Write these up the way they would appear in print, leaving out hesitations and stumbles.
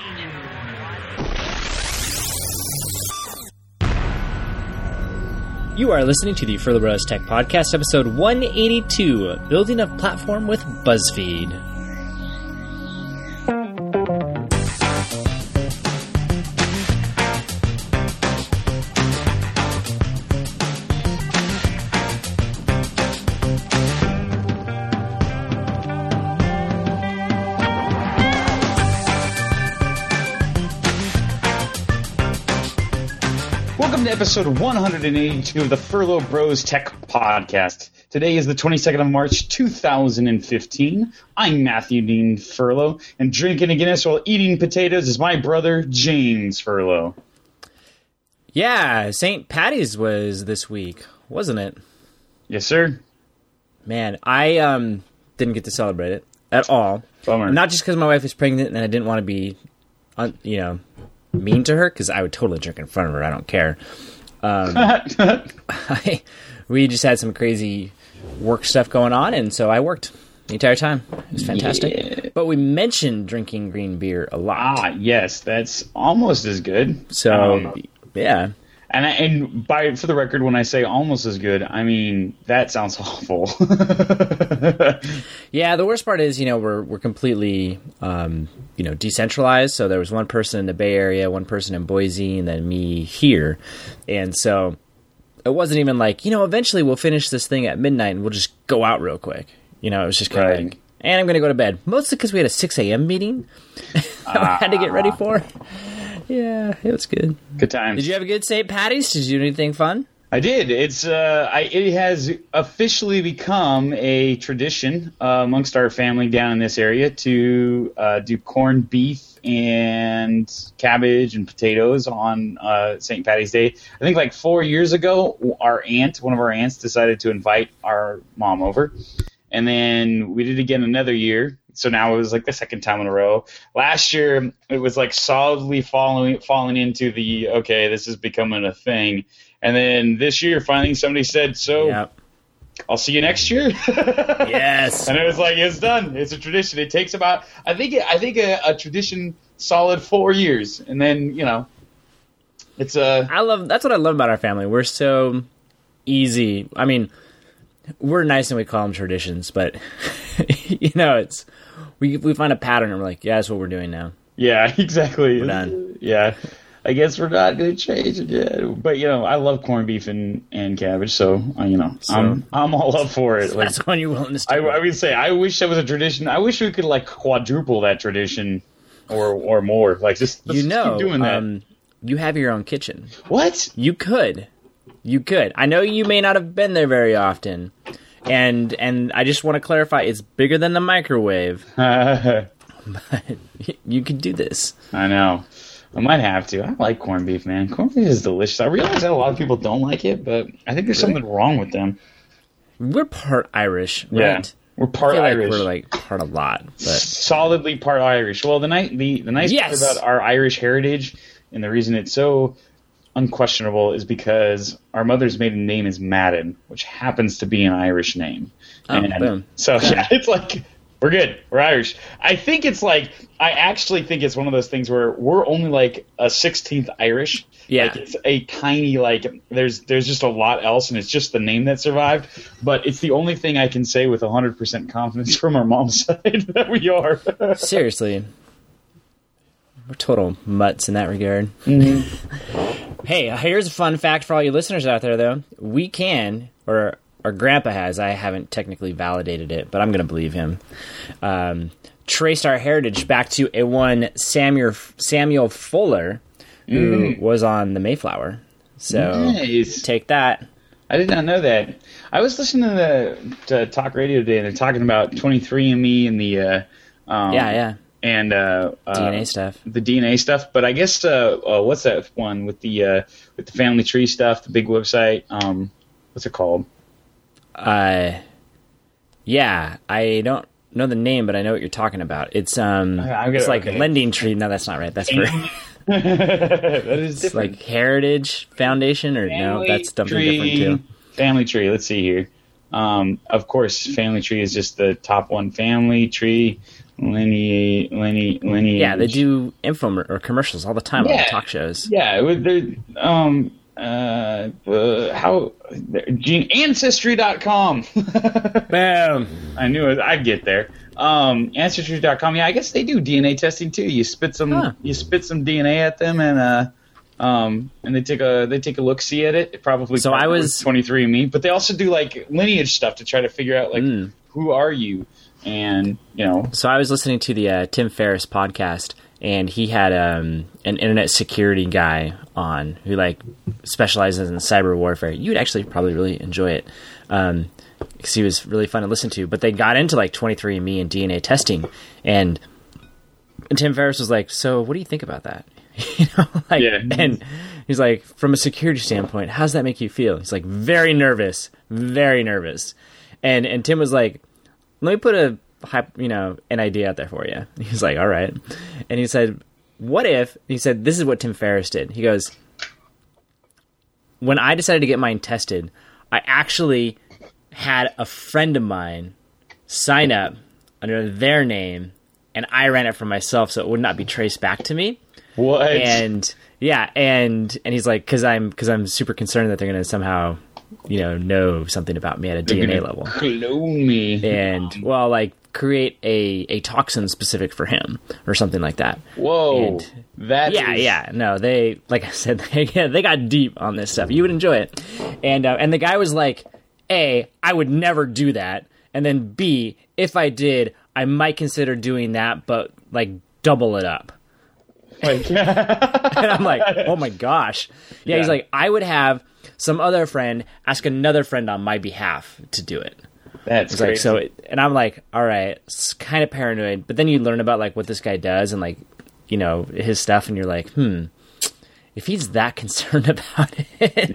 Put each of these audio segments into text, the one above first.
You are listening to the Furlough Bros Tech Podcast, episode 182, Building a Platform with BuzzFeed. Welcome to episode 182 of the Furlough Bros Tech Podcast. Today is the 22nd of March, 2015. I'm Matthew Dean Furlough, and drinking a Guinness while eating potatoes is my brother, James Furlough. Yeah, St. Patty's was this week, wasn't it? Yes, sir. Man, I didn't get to celebrate it at all. Bummer. Not just because my wife was pregnant and I didn't want to be, mean to her, because I would totally drink in front of her. I don't care. We just had some crazy work stuff going on, and so I worked the entire time. It was fantastic. Yeah. But we mentioned drinking green beer a lot. Ah, yes, that's almost as good. So, yeah. And for the record, when I say almost as good, I mean that sounds awful. Yeah, the worst part is, we're completely, decentralized. So there was one person in the Bay Area, one person in Boise, and then me here. And so it wasn't even like, eventually we'll finish this thing at midnight and we'll just go out real quick. It was just kind of like, and I'm going to go to bed. Mostly because we had a 6 a.m. meeting I had to get ready for. Yeah, it was good. Good time. Did you have a good St. Patty's? Did you do anything fun? I did. It has officially become a tradition amongst our family down in this area to do corned beef and cabbage and potatoes on St. Patty's Day. I think like 4 years ago, one of our aunts decided to invite our mom over. And then we did it again another year. So now it was like the second time in a row. Last year, it was like solidly falling into the, okay, this is becoming a thing. And then this year, finally somebody said, I'll see you next year. Yes. And it was like, it's done. It's a tradition. It takes about, I think a tradition solid 4 years. And then, it's that's what I love about our family. We're so easy. I mean, we're nice and we call them traditions, but it's we find a pattern and we're like, yeah, that's what we're doing now. Yeah, exactly. We're done. Yeah, I guess we're not going to change it yet. But I love corned beef and cabbage, so I'm all up for it. That's when you're willing to stick. I would say I wish that was a tradition. I wish we could like quadruple that tradition or more. Like just let's keep doing that. You have your own kitchen. What? You could. I know you may not have been there very often, and I just want to clarify, it's bigger than the microwave. But you could do this. I know. I might have to. I like corned beef, man. Corned beef is delicious. I realize that a lot of people don't like it, but I think there's something wrong with them. We're part Irish, right? Yeah, we're part Irish. We're like part a lot, but solidly part Irish. Well, the nice part about our Irish heritage, and the reason it's so unquestionable is because our mother's maiden name is Madden, which happens to be an Irish name. Boom. So yeah, it's like we're good. We're Irish. I actually think it's one of those things where we're only like a 16th Irish. Yeah. Like it's a tiny there's just a lot else, and it's just the name that survived. But it's the only thing I can say with 100% confidence from our mom's side that we are. Seriously. We're total mutts in that regard. Mm-hmm. Hey, here's a fun fact for all you listeners out there, though. We can, or our grandpa has, I haven't technically validated it, but I'm going to believe him, traced our heritage back to a one Samuel Fuller, who was on the Mayflower. So nice. Take that. I did not know that. I was listening to talk radio today, and they're talking about 23andMe and the and DNA stuff. The DNA stuff, but I guess what's that one with the family tree stuff? The big website. What's it called? Yeah, I don't know the name, but I know what you're talking about. It's it's like Lending Tree. No, that's not right. That's for that is different. Like Heritage Foundation, or no, that's something different too. Family Tree. Let's see here. Of course, Family Tree is just the top one. Family Tree. Lineage. Yeah, they do or commercials all the time on the talk shows. Yeah, Ancestry.com. Bam. I knew it. I'd get there. Ancestry.com. Yeah, I guess they do DNA testing too. You spit some DNA at them, and they take a look see at it. Probably. So I was 23andMe, but they also do like lineage stuff to try to figure out like who are you, and So I was listening to the Tim Ferriss podcast, and he had an internet security guy on who like specializes in cyber warfare. You would actually probably really enjoy it. Because he was really fun to listen to. But they got into like 23andMe and DNA testing, and Tim Ferriss was like, "So, what do you think about that?" And he's like, "From a security standpoint, how does that make you feel?" He's like, "Very nervous, very nervous." And Tim was like, "Let me put an idea out there for you." He's like, "All right," and he said, "What if?" He said, "This is what Tim Ferriss did." He goes, "When I decided to get mine tested, I actually had a friend of mine sign up under their name, and I ran it for myself, so it would not be traced back to me." What? And yeah, and he's like, because I'm super concerned that they're going to somehow, know something about me at a DNA level, clone me, and well, like create a toxin specific for him or something like that. Whoa, no, they, like I said, they got deep on this stuff. You would enjoy it, and the guy was like, A, I would never do that, and then B, if I did, I might consider doing that, but like double it up. And I'm like, oh my gosh. Yeah, he's like, I would have some other friend ask another friend on my behalf to do it. That's crazy. Like, so, and I'm like, all right, it's kind of paranoid, but then you learn about like what this guy does and like, his stuff, and you're like, if he's that concerned about it,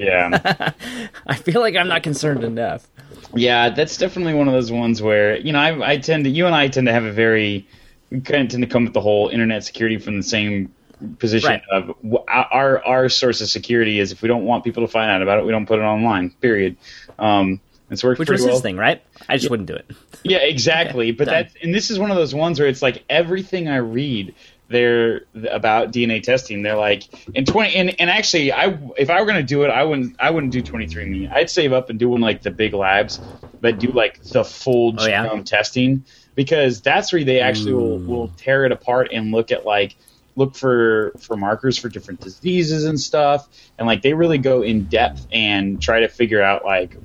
I feel like I'm not concerned enough. Yeah, that's definitely one of those ones where, you and I tend to have we kind of tend to come with the whole internet security from the same position of our source of security is if we don't want people to find out about it, we don't put it online, period. It's worked Which pretty was well. His thing, right? I just wouldn't do it. Yeah, exactly. But this is one of those ones where it's like everything I read there about DNA testing, they're like and actually if I were going to do it, I wouldn't do 23andMe. I'd save up and do one like the big labs that do like the full genome testing, because that's where they actually will tear it apart and look for markers for different diseases and stuff, and like they really go in depth and try to figure out like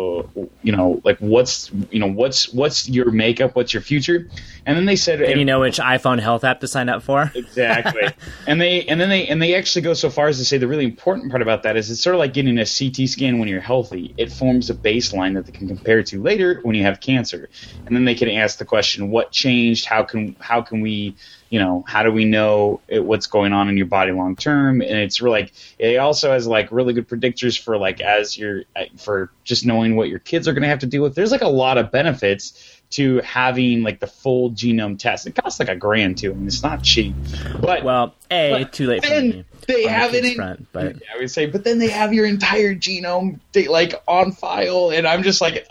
what's your makeup, what's your future, and then they said, and you know which iPhone health app to sign up for. Exactly. and they actually go so far as to say the really important part about that is it's sort of like getting a CT scan when you're healthy. It forms a baseline that they can compare to later when you have cancer, and then they can ask the question, what changed? How can we, how do we know what's going on in your body long term? And it's really like it also has like really good predictors for like for just knowing what your kids are going to have to deal with. There's like a lot of benefits to having like the full genome test. It costs like $1,000 too. I mean, it's not cheap. But too late for me. They have it front, but I would say, but then they have your entire genome like on file, and I'm just like,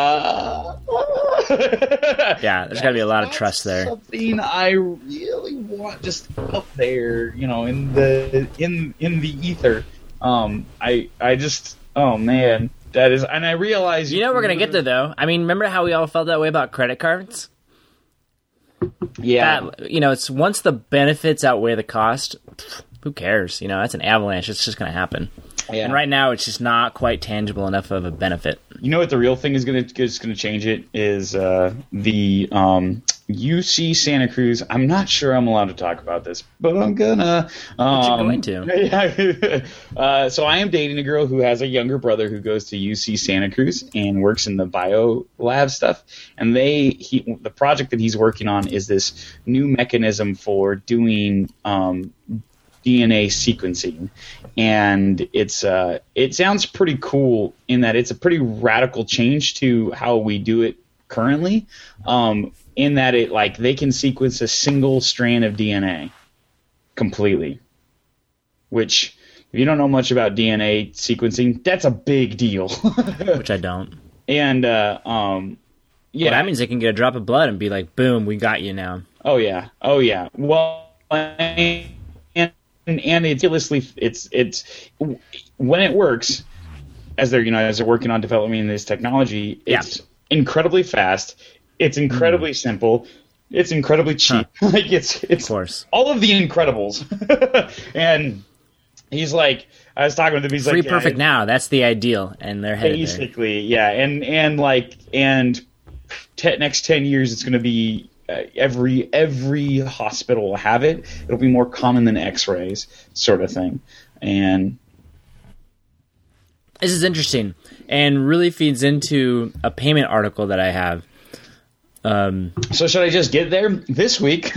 yeah, there's got to be a lot of trust there. Something I really want just up there, in the ether. I just, oh man. That is, and I realize we're gonna get there though. I mean, remember how we all felt that way about credit cards? Yeah, it's once the benefits outweigh the cost, who cares? That's an avalanche. It's just gonna happen. Yeah. And right now, it's just not quite tangible enough of a benefit. You know what the real thing is going to change it is the UC Santa Cruz. I'm not sure I'm allowed to talk about this, but I'm gonna. But you're going to. Yeah. So I am dating a girl who has a younger brother who goes to UC Santa Cruz and works in the bio lab stuff. And the project that he's working on is this new mechanism for doing DNA sequencing, and it sounds pretty cool in that it's a pretty radical change to how we do it currently, in that they can sequence a single strand of DNA completely, which if you don't know much about DNA sequencing, that's a big deal. Which I don't. And Yeah. Well, that means they can get a drop of blood and be like, boom, we got you now. Oh yeah. Well, and it's when it works, as they're working on developing this technology, it's incredibly fast. It's incredibly simple. It's incredibly cheap. Like it's of course. All of the Incredibles. And he's like, I was talking with him. He's free like, perfect now. That's the ideal, and they're headed basically, yeah. And next 10 years, it's going to be every hospital will have it. It'll be more common than X-rays, sort of thing. And this is interesting, and really feeds into a payment article that I have. So should I just get there this week?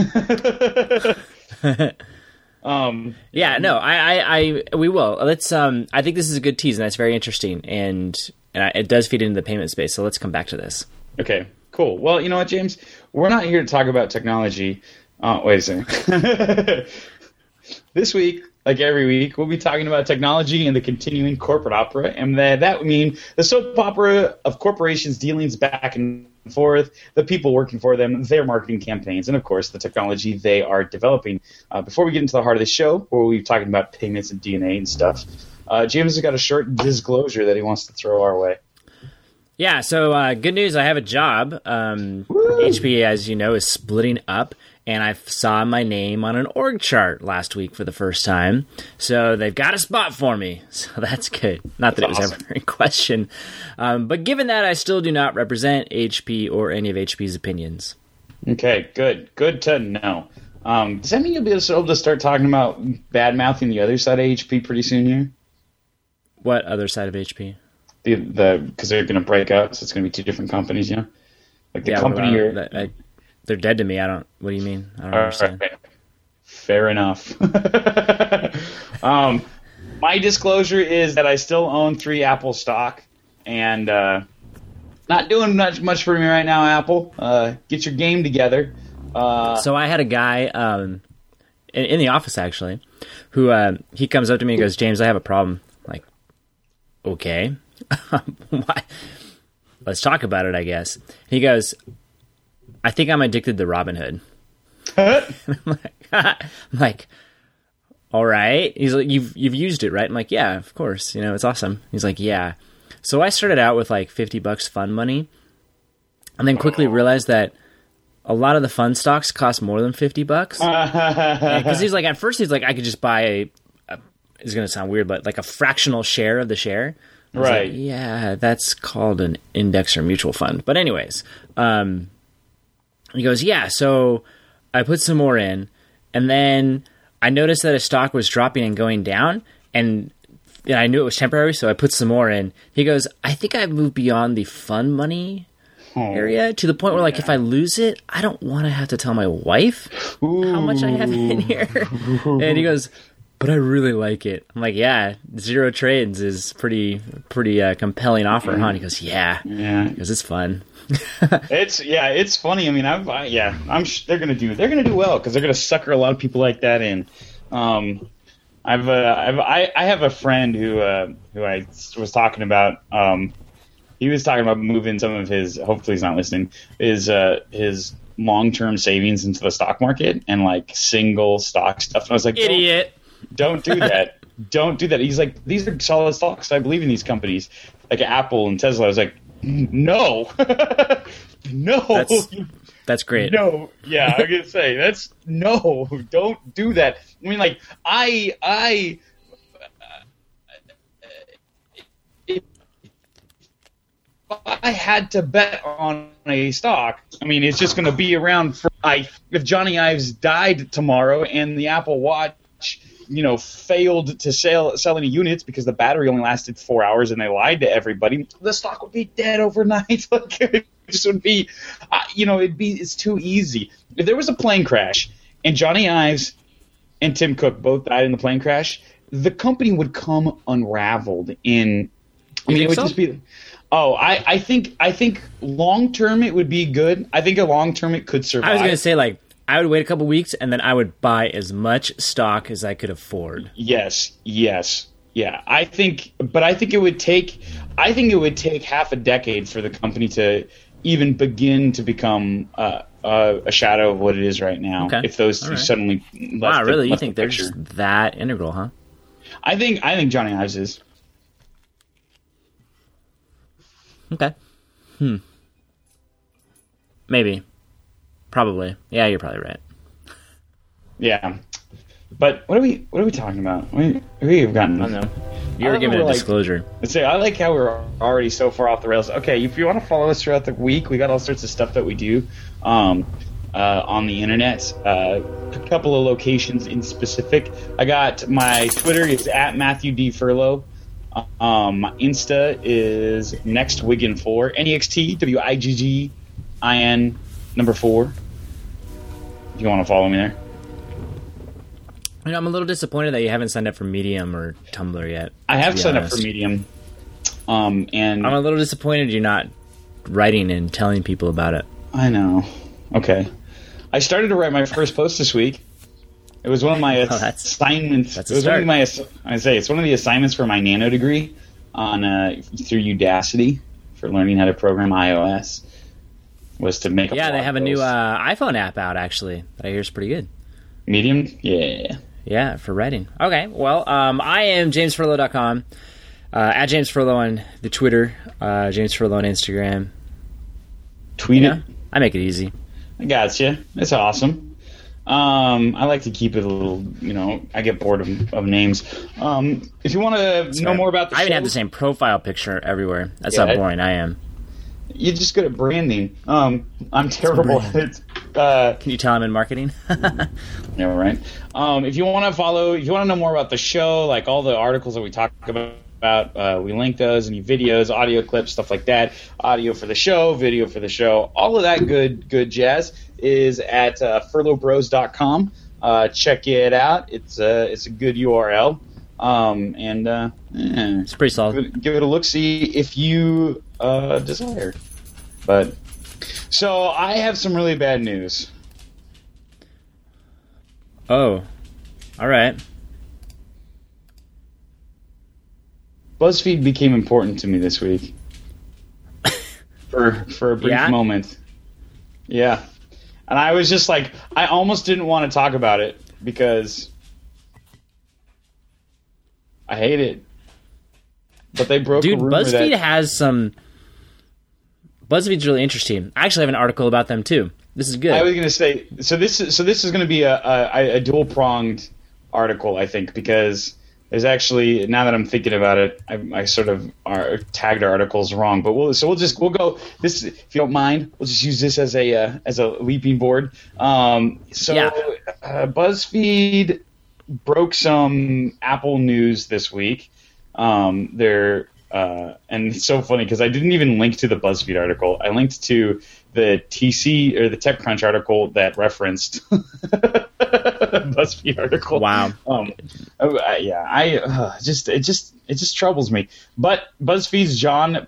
Yeah, no, we will. Let's. I think this is a good tease, and that's very interesting, and it does feed into the payment space. So let's come back to this. Okay, cool. Well, you know what, James? We're not here to talk about technology. Wait a second. This week, like every week, we'll be talking about technology and the continuing corporate opera, and that would mean the soap opera of corporations' dealings back and forth, the people working for them, their marketing campaigns, and of course the technology they are developing. Before we get into the heart of the show, where we'll be talking about payments and DNA and stuff, James has got a short disclosure that he wants to throw our way. Yeah, so good news, I have a job. HP, as you know, is splitting up, and I saw my name on an org chart last week for the first time. So they've got a spot for me, so that's good. Not that it was awesome. ever in question. But given that, I still do not represent HP or any of HP's opinions. Okay, good. Good to know. Does that mean you'll be able to start talking about bad-mouthing the other side of HP pretty soon here? What other side of HP? Because they're going to break up, so it's going to be two different companies, you know? Like the company you're... They're dead to me. What do you mean? I don't understand. Right. Fair enough. My disclosure is that I still own 3 Apple stock, and not doing much for me right now, Apple. Get your game together. So I had a guy in the office, actually, who he comes up to me and goes, James, I have a problem. I'm like, okay. Why? Let's talk about it, I guess. He goes, I think I'm addicted to Robinhood. I'm like, all right. He's like, you've used it, right? I'm like, yeah, of course. You know, it's awesome. He's like, yeah. So I started out with like $50 fund money, and then quickly realized that a lot of the fund stocks cost more than $50. Because he's like, at first he's like, I could just buy it's going to sound weird, but like a fractional share of the share. Right. Like, yeah, that's called an index or mutual fund. But anyways, he goes, yeah, so I put some more in, and then I noticed that a stock was dropping and going down, and I knew it was temporary, so I put some more in. He goes, I think I've moved beyond the fun money area to the point where, like, if I lose it, I don't want to have to tell my wife how much I have in here. And he goes, but I really like it. I'm like, yeah, 0 trades is pretty compelling offer, huh? And he goes, yeah, because it's fun. It's funny. I mean, I'm they're gonna do well because they're gonna sucker a lot of people like that in. I have a friend who I was talking about. He was talking about moving some of his. Hopefully, he's not listening. His long-term savings into the stock market and like single stock stuff. And I was like, idiot. Don't do that. Don't do that. He's like, these are solid stocks. I believe in these companies, like Apple and Tesla. I was like, no, no. That's great. No, yeah, I'm gonna say don't do that. I mean, like, if I had to bet on a stock, I mean, it's just gonna be around for if Johnny Ives died tomorrow and the Apple Watch, failed to sell any units because the battery only lasted 4 hours and they lied to everybody, the stock would be dead overnight. Like, it just would be, it's too easy. If there was a plane crash and Johnny Ives and Tim Cook both died in the plane crash, the company would come unraveled in. I mean, it would just be. Oh, I think long term it would be good. I think long term it could survive. I was going to say, like, I would wait a couple weeks and then I would buy as much stock as I could afford. Yes. Yeah. I think it would take half a decade for the company to even begin to become a shadow of what it is right now. Okay. If those two suddenly left really? You left think the they're picture. just that integral, huh? I think Johnny Ives is. Okay. Maybe. Probably. Yeah, you're probably right. Yeah. But what are we talking about? We have gotten. I don't know. You were giving a disclosure. I like how we're already so far off the rails. Okay, if you want to follow us throughout the week, we got all sorts of stuff that we do on the internet. A couple of locations in specific. I got my Twitter is at Matthew D. Furlow. My Insta is NextWiggin4. NEXTWIGGIN 4. If you want to follow me there. You know, I'm a little disappointed that you haven't signed up for Medium or Tumblr yet. I have signed up for Medium. And I'm a little disappointed you're not writing and telling people about it. I know. Okay. I started to write my first post this week. It was one of my assignments. That's a start. It's one of the assignments for my nano degree on through Udacity for learning how to program iOS. Was to make a they have a new post. iPhone app out, actually, that I hear is pretty good. Medium? Yeah. Yeah, for writing. Okay, well, I am JamesFurlow.com, at James Furlow on the Twitter, James Furlow on Instagram. Tweet it. I make it easy. I gotcha. That's awesome. I like to keep it a little, I get bored of names. If you want to know more about the show... I even have the same profile picture everywhere. That's how boring I am. You're just good at branding. I'm terrible at it. Can you tell I'm in marketing? Yeah, right. If you want to know more about the show, like all the articles that we talk about, we link those, any videos, audio clips, stuff like that. Audio for the show, video for the show, all of that good jazz is at furlowbros.com. Check it out. It's a good URL. It's pretty solid. Give it a look, see if you desire. But so I have some really bad news. Oh, all right. BuzzFeed became important to me this week. for a brief moment. Yeah. And I was just like, I almost didn't want to talk about it because I hate it. But they broke a rumor BuzzFeed has some... BuzzFeed's really interesting. I actually have an article about them, too. This is good. I was going to say, so this is going to be a dual-pronged article, I think, because there's actually, now that I'm thinking about it, I sort of tagged our articles wrong. But we'll go this, if you don't mind, we'll just use this as a leaping board. BuzzFeed broke some Apple news this week. And it's so funny because I didn't even link to the BuzzFeed article. I linked to the TC or the TechCrunch article that referenced BuzzFeed article. Wow. It just troubles me. But BuzzFeed's John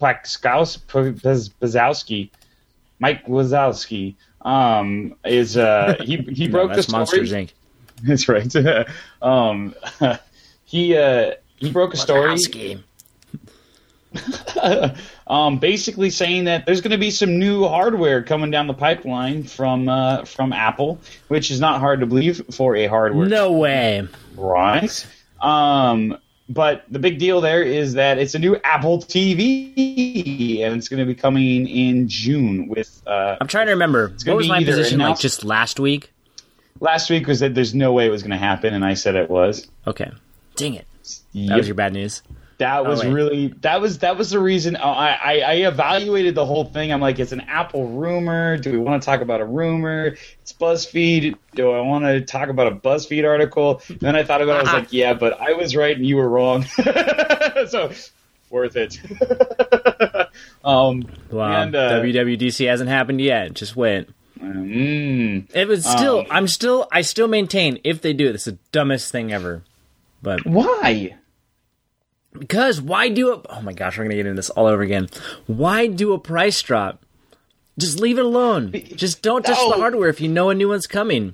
Pazowski, Mike Wazowski, is he broke the story. Monsters Inc. That's right. He broke a story. Basically saying that there's going to be some new hardware coming down the pipeline from Apple, which is not hard to believe for a hardware. No way. Right. But the big deal there is that it's a new Apple TV, and it's going to be coming in June with... I'm trying to remember. What was my position like just last week? Last week was that there's no way it was going to happen, and I said it was. Okay. Dang it. Yep. That was your bad news. That was the reason. I evaluated the whole thing. I'm like, it's an Apple rumor. Do we want to talk about a rumor? It's BuzzFeed. Do I want to talk about a BuzzFeed article? And then I thought about it. I was like, yeah, but I was right and you were wrong. So worth it. Wow. And WWDC hasn't happened yet. Just wait. It was still. I still maintain if they do it, it's the dumbest thing ever. But why? Because why do it? Oh my gosh, we're gonna get into this all over again. Why do a price drop? Just leave it alone. Just don't touch the hardware if you know a new one's coming.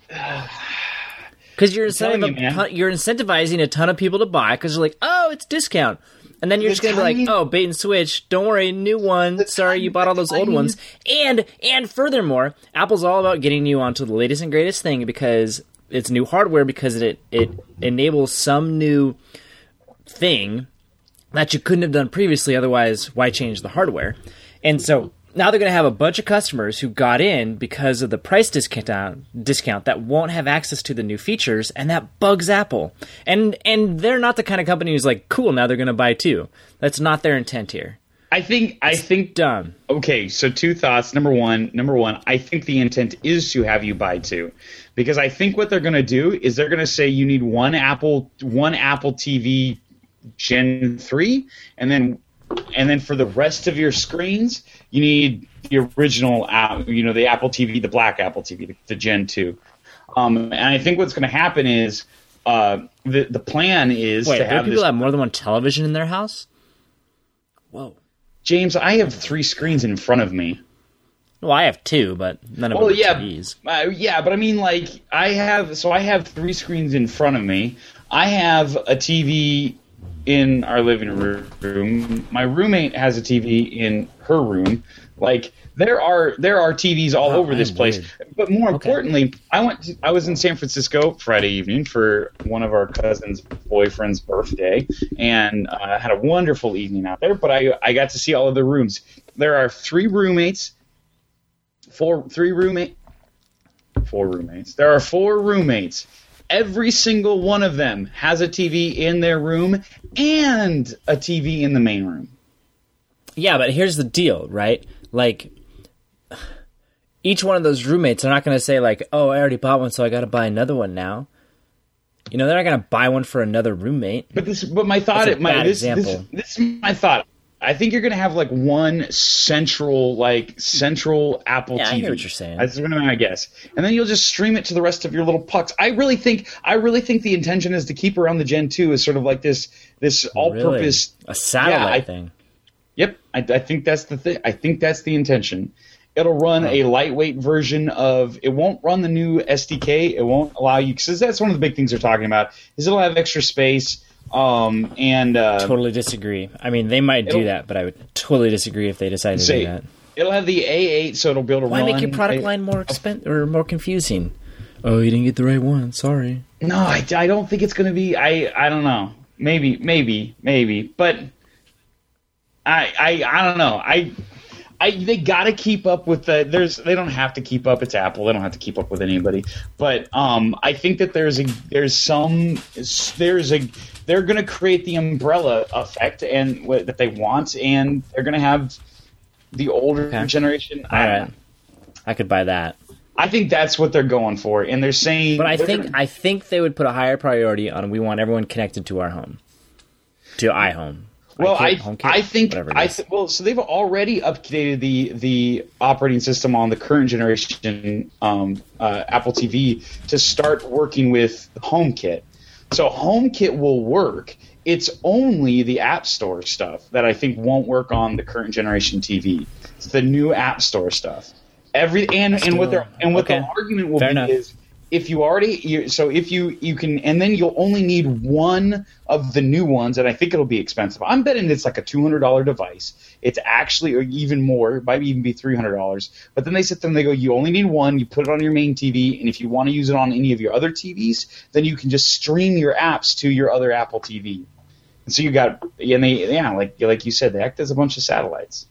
Because you're incentivizing a ton of people to buy because they're like, oh, it's discount. And then you're just going to be like, oh, bait and switch. Don't worry, new one. Sorry, you bought all those old ones. And furthermore, Apple's all about getting you onto the latest and greatest thing because it's new hardware, because it enables some new thing that you couldn't have done previously. Otherwise, why change the hardware? And so now they're going to have a bunch of customers who got in because of the price discount that won't have access to the new features, and that bugs Apple. And they're not the kind of company who's like, cool, now they're going to buy too. That's not their intent here. I think dumb. Okay, so two thoughts. Number one, I think the intent is to have you buy two, because I think what they're going to do is they're going to say you need one Apple TV Gen 3, and then for the rest of your screens, you need the original, the Apple TV, the black Apple TV, the Gen 2. And I think what's going to happen is the plan is to have people have more than one television in their house? Whoa. James, I have 3 screens in front of me. Well, I have 2, but none of them are TVs. But I mean, like, I have 3 screens in front of me. I have a TV in our living room. My roommate has a TV in her room. Like, there are TVs all over this place. Weird. But more importantly, I was in San Francisco Friday evening for one of our cousin's boyfriend's birthday, and had a wonderful evening out there. But I got to see all of the rooms. There are 4 roommates. There are 4 roommates. Every single one of them has a TV in their room and a TV in the main room. Yeah, but here's the deal, right? Like, each one of those roommates are not going to say, like, oh, I already bought one, so I got to buy another one now. You know, they're not going to buy one for another roommate. But my thought, this is my thought. I think you're going to have like one central Apple TV. I hear what you're saying. That's going to be my guess. And then you'll just stream it to the rest of your little pucks. I really think the intention is to keep around the Gen 2 as sort of like this all-purpose a satellite thing. Yep, I think that's the thing. I think that's the intention. It'll run a lightweight version of. It won't run the new SDK. It won't allow you, because that's one of the big things they're talking about. Is it'll have extra space. Totally disagree. I mean, they might do that, but I would totally disagree if they decided to do that. It'll have the A8, so it'll be able to run. Why make your product line more expensive or more confusing? Oh, you didn't get the right one. Sorry. No, I don't think it's going to be. I don't know. Maybe, but I don't know. They got to keep up with the. They don't have to keep up. It's Apple. They don't have to keep up with anybody. But I think that they're going to create the umbrella effect and that they want, and they're going to have the older generation. All right, I could buy that. I think that's what they're going for, and they're saying. But I think they would put a higher priority on. We want everyone connected to our home, to iHome. Well, so they've already updated the operating system on the current generation Apple TV to start working with HomeKit. So HomeKit will work. It's only the App Store stuff that I think won't work on the current generation TV. It's the new App Store stuff. What their argument will be is, if you can, and then you'll only need one of the new ones, and I think it'll be expensive. I'm betting it's like a $200 device. It's actually, or even more, it might even be $300. But then they sit there and they go, you only need one. You put it on your main TV, and if you want to use it on any of your other TVs, then you can just stream your apps to your other Apple TV. And so you got, and like you said, they act as a bunch of satellites.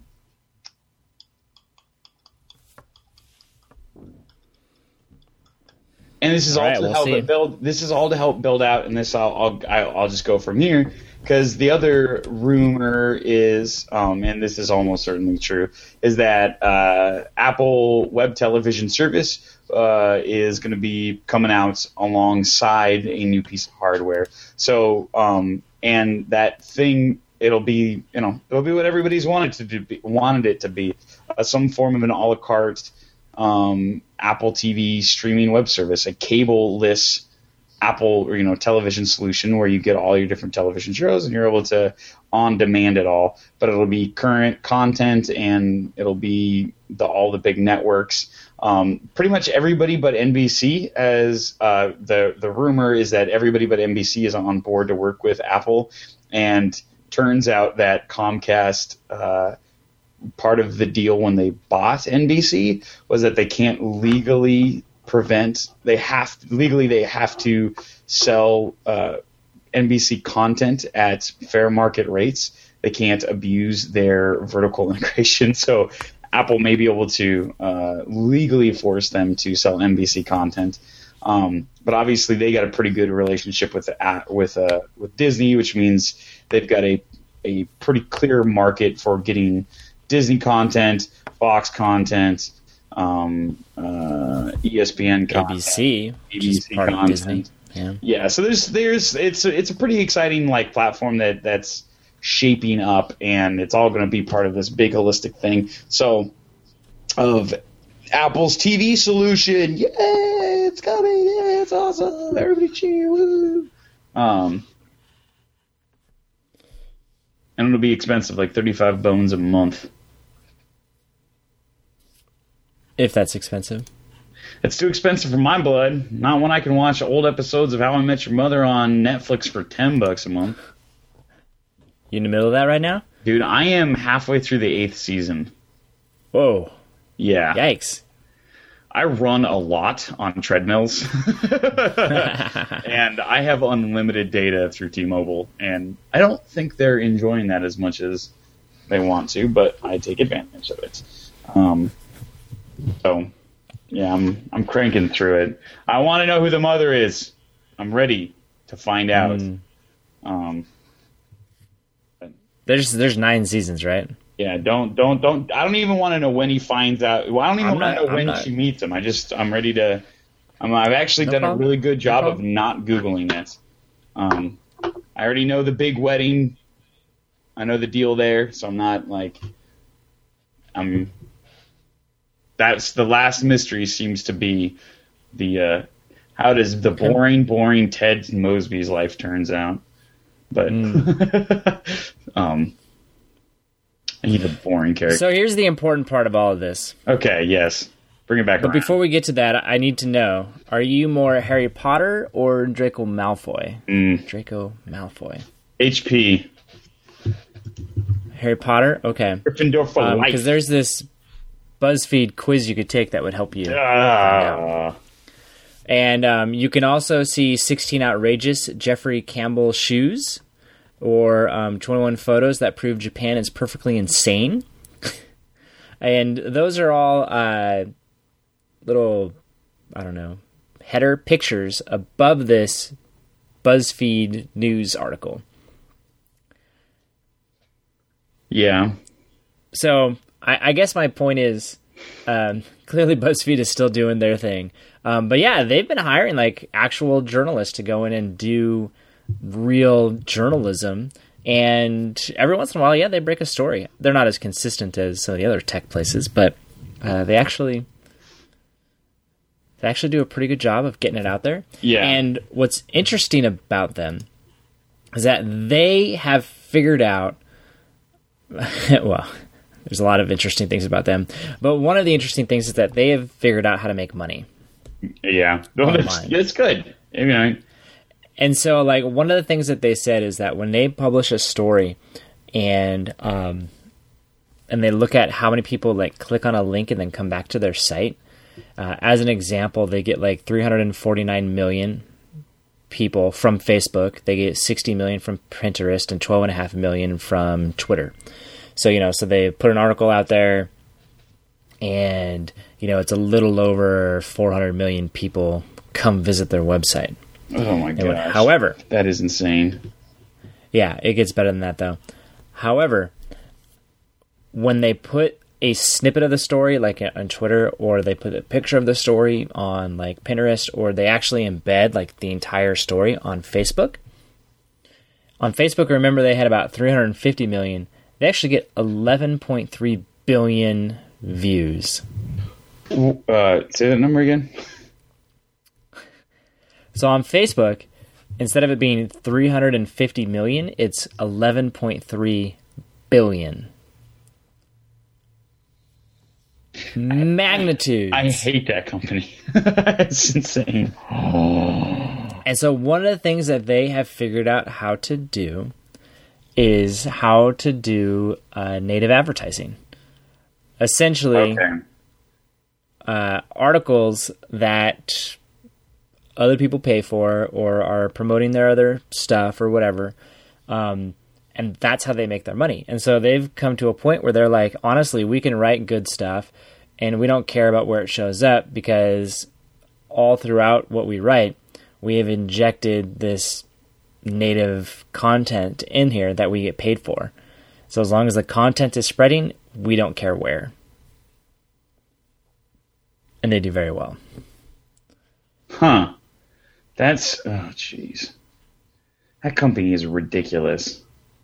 And this is all to help build. This is all to help build out, and this I'll just go from here, because the other rumor is, and this is almost certainly true, is that Apple Web Television Service is going to be coming out alongside a new piece of hardware. So, and that thing, it'll be what everybody's wanted it to be, some form of an a la carte Apple TV streaming web service, a cable-less Apple television solution where you get all your different television shows and you're able to on demand it all. But it'll be current content, and it'll be all the big networks. Pretty much everybody but NBC, as the rumor is that everybody but NBC is on board to work with Apple and turns out that Comcast, part of the deal when they bought NBC was that they can't legally prevent. They have to sell NBC content at fair market rates. They can't abuse their vertical integration. So Apple may be able to legally force them to sell NBC content. But obviously they got a pretty good relationship with Disney, which means they've got a pretty clear market for getting Disney content, Fox content, ESPN content, ABC part content. of Disney. Yeah. So it's a pretty exciting like platform that's shaping up, and it's all going to be part of this big holistic thing. So of Apple's TV solution, yeah, it's coming, yeah, it's awesome, everybody cheer, woo! And it'll be expensive, like 35 bones a month. If that's expensive. It's too expensive for my blood. Not when I can watch old episodes of How I Met Your Mother on Netflix for $10 a month. You in the middle of that right now? Dude, I am halfway through the 8th season. Whoa. Yeah. Yikes. I run a lot on treadmills. And I have unlimited data through T-Mobile. And I don't think they're enjoying that as much as they want to, but I take advantage of it. So, yeah, I'm cranking through it. I want to know who the mother is. I'm ready to find out. There's 9 seasons, right? Yeah, don't. I don't even want to know when he finds out. Well, I don't even want to know when she meets him. I'm ready to. I've actually done a really good job of not Googling it. I already know the big wedding. I know the deal there, so I'm not like. That's the last mystery seems to be the how does the boring Ted Mosby's life turns out, but he's a boring character. So here's the important part of all of this. Okay, yes, bring it back. But before we get to that, I need to know: are you more Harry Potter or Draco Malfoy? Draco Malfoy. HP. Harry Potter. Okay. Gryffindor for life. Because there's this BuzzFeed quiz you could take that would help you. And you can also see 16 outrageous Jeffrey Campbell shoes, or 21 photos that prove Japan is perfectly insane. And those are all little, I don't know, header pictures above this BuzzFeed news article. Yeah. So I guess my point is, clearly BuzzFeed is still doing their thing. But yeah, they've been hiring like actual journalists to go in and do real journalism. And every once in a while, yeah, they break a story. They're not as consistent as some of the other tech places, but they actually do a pretty good job of getting it out there. Yeah. And what's interesting about them is that they have figured out, well, there's a lot of interesting things about them, but one of the interesting things is that they have figured out how to make money. Yeah, that's good. I mean, and so, like, one of the things that they said is that when they publish a story and they look at how many people like click on a link and then come back to their site, as an example, they get like 349 million people from Facebook. They get 60 million from Pinterest and 12.5 million from Twitter. So, so they put an article out there and, it's a little over 400 million people come visit their website. Oh my gosh. However, that is insane. Yeah, it gets better than that though. However, when they put a snippet of the story like on Twitter, or they put a picture of the story on like Pinterest, or they actually embed like the entire story on Facebook. On Facebook, remember they had about 350 million. They actually get 11.3 billion views. Say that number again. So on Facebook, instead of it being 350 million, it's 11.3 billion. Magnitude. I hate that company. It's insane. And so one of the things that they have figured out how to do is how to do native advertising. Essentially, articles that other people pay for or are promoting their other stuff or whatever, and that's how they make their money. And so they've come to a point where they're like, honestly, we can write good stuff, and we don't care about where it shows up, because all throughout what we write, we have injected this native content in here that we get paid for. So as long as the content is spreading, we don't care where. And they do very well. Huh. That's, oh, jeez. That company is ridiculous.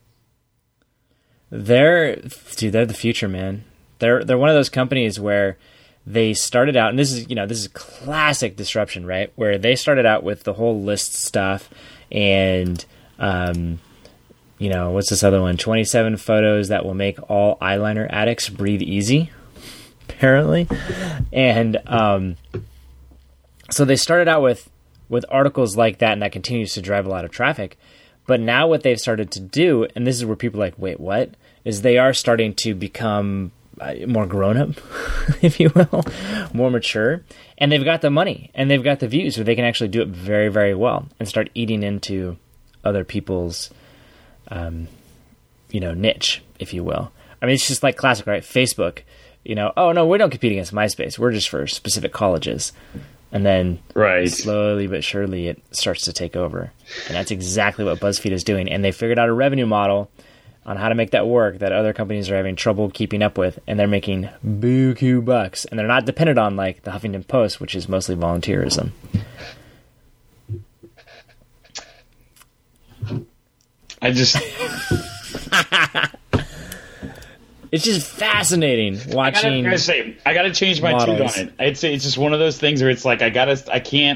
They're the future, man. They're one of those companies where they started out, and this is classic disruption, right? Where they started out with the whole list stuff, and what's this other one? 27 photos that will make all eyeliner addicts breathe easy, apparently. And so they started out with articles like that, and that continues to drive a lot of traffic. But now what they've started to do, and this is where people are like, wait, what? Is they are starting to become more grown-up, if you will, more mature. And they've got the money, and they've got the views, so they can actually do it very, very well and start eating into other people's, niche, if you will. I mean, it's just like classic, right? Facebook, oh, no, we don't compete against MySpace. We're just for specific colleges. And then slowly but surely it starts to take over. And that's exactly what BuzzFeed is doing. And they figured out a revenue model on how to make that work that other companies are having trouble keeping up with. And they're making buku bucks. And they're not dependent on like the Huffington Post, which is mostly volunteerism. It's just fascinating watching. I gotta change my tune on it. I'd say it's just one of those things where it's like I can't.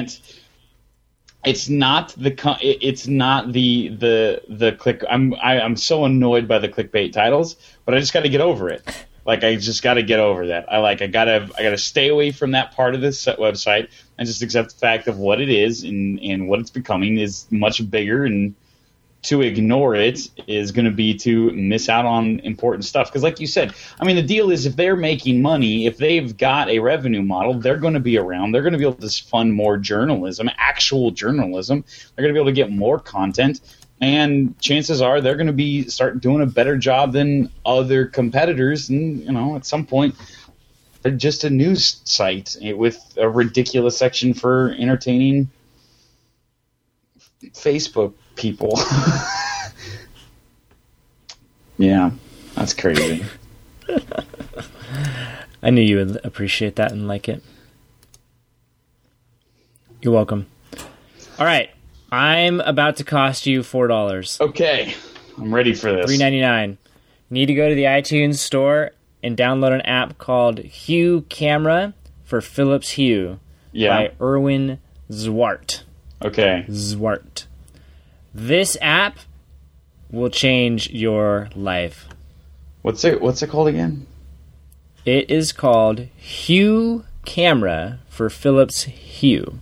It's not the click. I'm so annoyed by the clickbait titles, but I just got to get over it. Like I just got to get over that. I gotta stay away from that part of this website and just accept the fact of what it is and what it's becoming is much bigger, and to ignore it is going to be to miss out on important stuff. Because like you said, I mean, the deal is if they're making money, if they've got a revenue model, they're going to be around. They're going to be able to fund more journalism, actual journalism. They're going to be able to get more content. And chances are they're going to start doing a better job than other competitors. And, at some point, they're just a news site with a ridiculous section for entertaining Facebook people. Yeah, that's crazy. I knew you would appreciate that and like it. You're welcome. All right, I'm about to cost you $4. Okay, I'm ready for this. $3.99. You need to go to the iTunes store and download an app called Hue Camera for Philips Hue by Erwin Zwart. Okay. Zwart. This app will change your life. What's it called again? It is called Hue Camera for Philips Hue.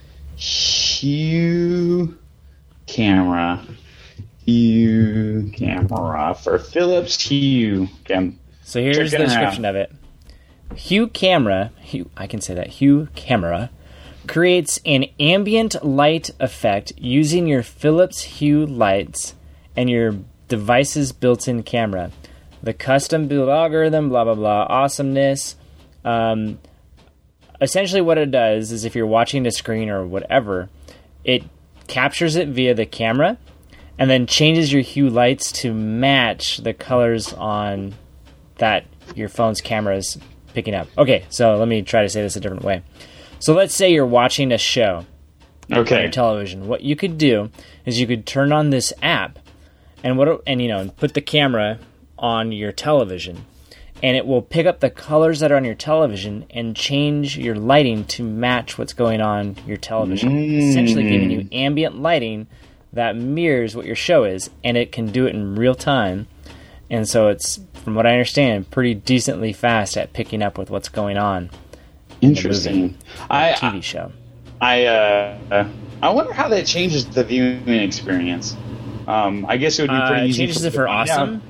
Hue Camera. Hue Camera for Philips Hue. Okay. So here's the description of it. Hue Camera, I can say that, Hue Camera creates an ambient light effect using your Philips Hue lights and your device's built-in camera. The custom build algorithm, blah, blah, blah, awesomeness. Essentially what it does is if you're watching the screen or whatever, it captures it via the camera and then changes your Hue lights to match the colors on that your phone's camera is picking up. Okay, so let me try to say this a different way. So let's say you're watching a show on your television. What you could do is you could turn on this app and put the camera on your television, and it will pick up the colors that are on your television and change your lighting to match what's going on your television. Essentially giving you ambient lighting that mirrors what your show is, and it can do it in real time. And so it's, from what I understand, pretty decently fast at picking up with what's going on. Interesting. TV show. I wonder how that changes the viewing experience. I guess it would be pretty easy. Changes it for awesome.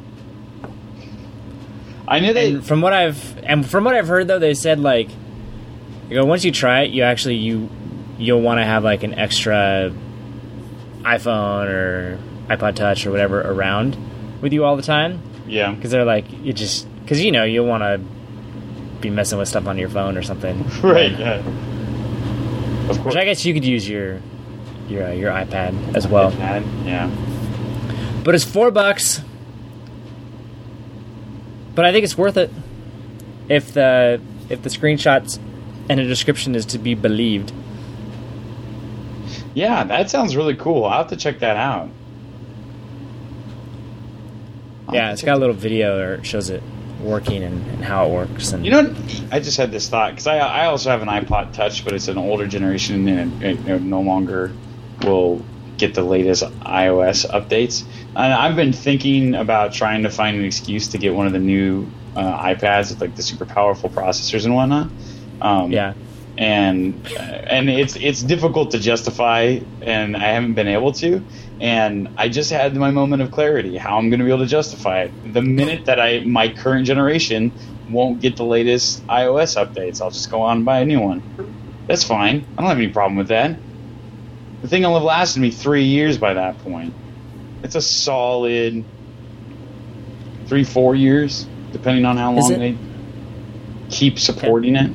I knew that. And from what I've heard though, they said like, once you try it, you'll want to have like an extra iPhone or iPod Touch or whatever around with you all the time. Yeah, because they're like because you'll want to be messing with stuff on your phone or something, right? Yeah. Of course. Which I guess you could use your iPad as well. Yeah. But it's $4. But I think it's worth it if the screenshots and the description is to be believed. Yeah, that sounds really cool. I'll have to check that out. Yeah, it's got a little video where it shows it working and how it works. And I just had this thought because I also have an iPod Touch, but it's an older generation and it no longer will get the latest iOS updates. And I've been thinking about trying to find an excuse to get one of the new iPads with like the super powerful processors and whatnot. Yeah. And it's difficult to justify, and I haven't been able to. And I just had my moment of clarity how I'm going to be able to justify it. The minute that my current generation won't get the latest iOS updates, I'll just go on and buy a new one. That's fine. I don't have any problem with that. The thing will have lasted me 3 years by that point. It's a solid 3-4 years, depending on how long they keep supporting it.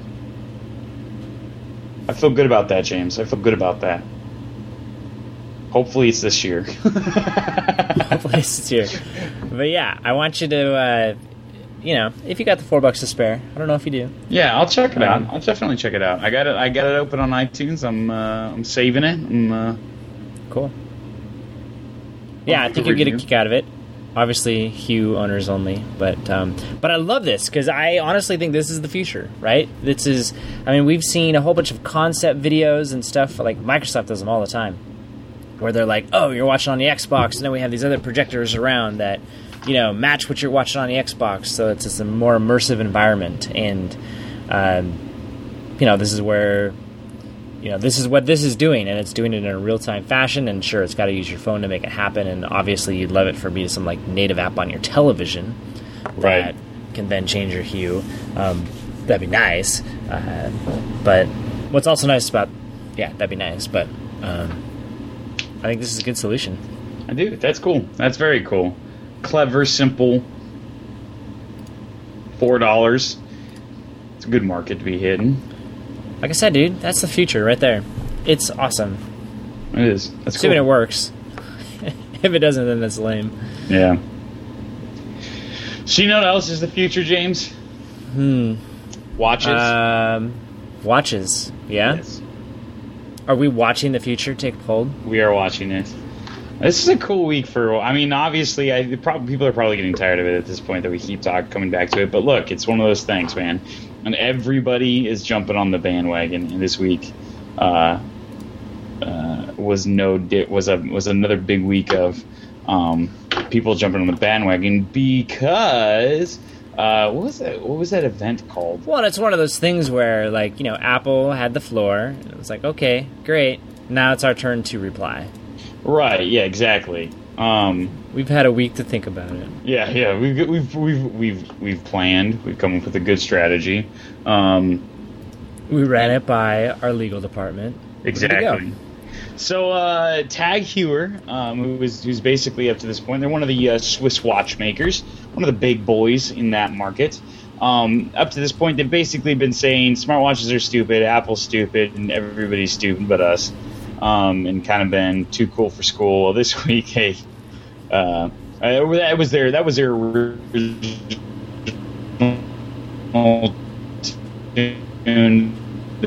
I feel good about that, James. I feel good about that. Hopefully it's this year. Hopefully it's this year. But yeah, I want you to, if you got the $4 to spare, I don't know if you do. Yeah, I'll check it out. I'll definitely check it out. I got it open on iTunes. I'm saving it. Cool. Yeah, I think you'll get a kick out of it. Obviously, Hue owners only, but I love this because I honestly think this is the future, right? We've seen a whole bunch of concept videos and stuff, like Microsoft does them all the time, where they're like, oh, you're watching on the Xbox, and then we have these other projectors around that, match what you're watching on the Xbox, so it's just a more immersive environment, and, this is where... this is what this is doing, and it's doing it in a real-time fashion, and sure, it's got to use your phone to make it happen, and obviously you'd love it for some, like, native app on your television that can then change your hue. That'd be nice. But what's also nice about... Yeah, that'd be nice, but I think this is a good solution. I do. That's cool. That's very cool. Clever, simple. $4. It's a good market to be hitting. Like I said, dude, that's the future right there. It's awesome. It is. That's Assuming cool. It works. If it doesn't, then that's lame. Yeah. So you know what else is the future, James? Watches. Watches. Yeah? Yes. Are we watching the future take hold? We are watching it. This is a cool week obviously, people are probably getting tired of it at this point that we keep coming back to it. But look, it's one of those things, man. And everybody is jumping on the bandwagon. And this week was another big week of people jumping on the bandwagon because what was that event called? Well, it's one of those things where Apple had the floor. And it was like, okay, great. Now it's our turn to reply. Right. Yeah. Exactly. We've had a week to think about it. Yeah. We've planned. We've come up with a good strategy. We ran it by our legal department. Exactly. So Tag Heuer, who's basically up to this point, they're one of the Swiss watchmakers, one of the big boys in that market. Up to this point, they've basically been saying smartwatches are stupid, Apple's stupid, and everybody's stupid but us. And kind of been too cool for school. Well, this week, that was their original tune.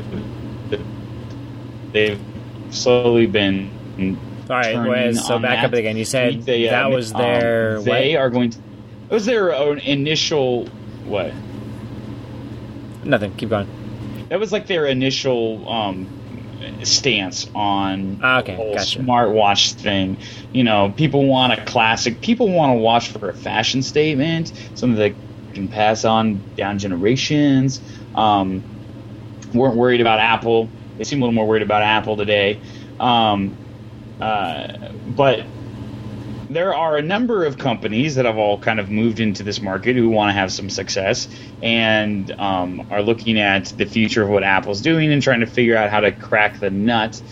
They've slowly been. All right, so back up again. You said that was their. They are going to. It was their own initial what? Nothing. Keep going. That was like their initial stance on the whole smartwatch thing. People want a classic. People want to watch for a fashion statement, something that can pass on down generations. Weren't worried about Apple. They seem a little more worried about Apple today. But there are a number of companies that have all kind of moved into this market who want to have some success and are looking at the future of what Apple's doing and trying to figure out how to crack the nut.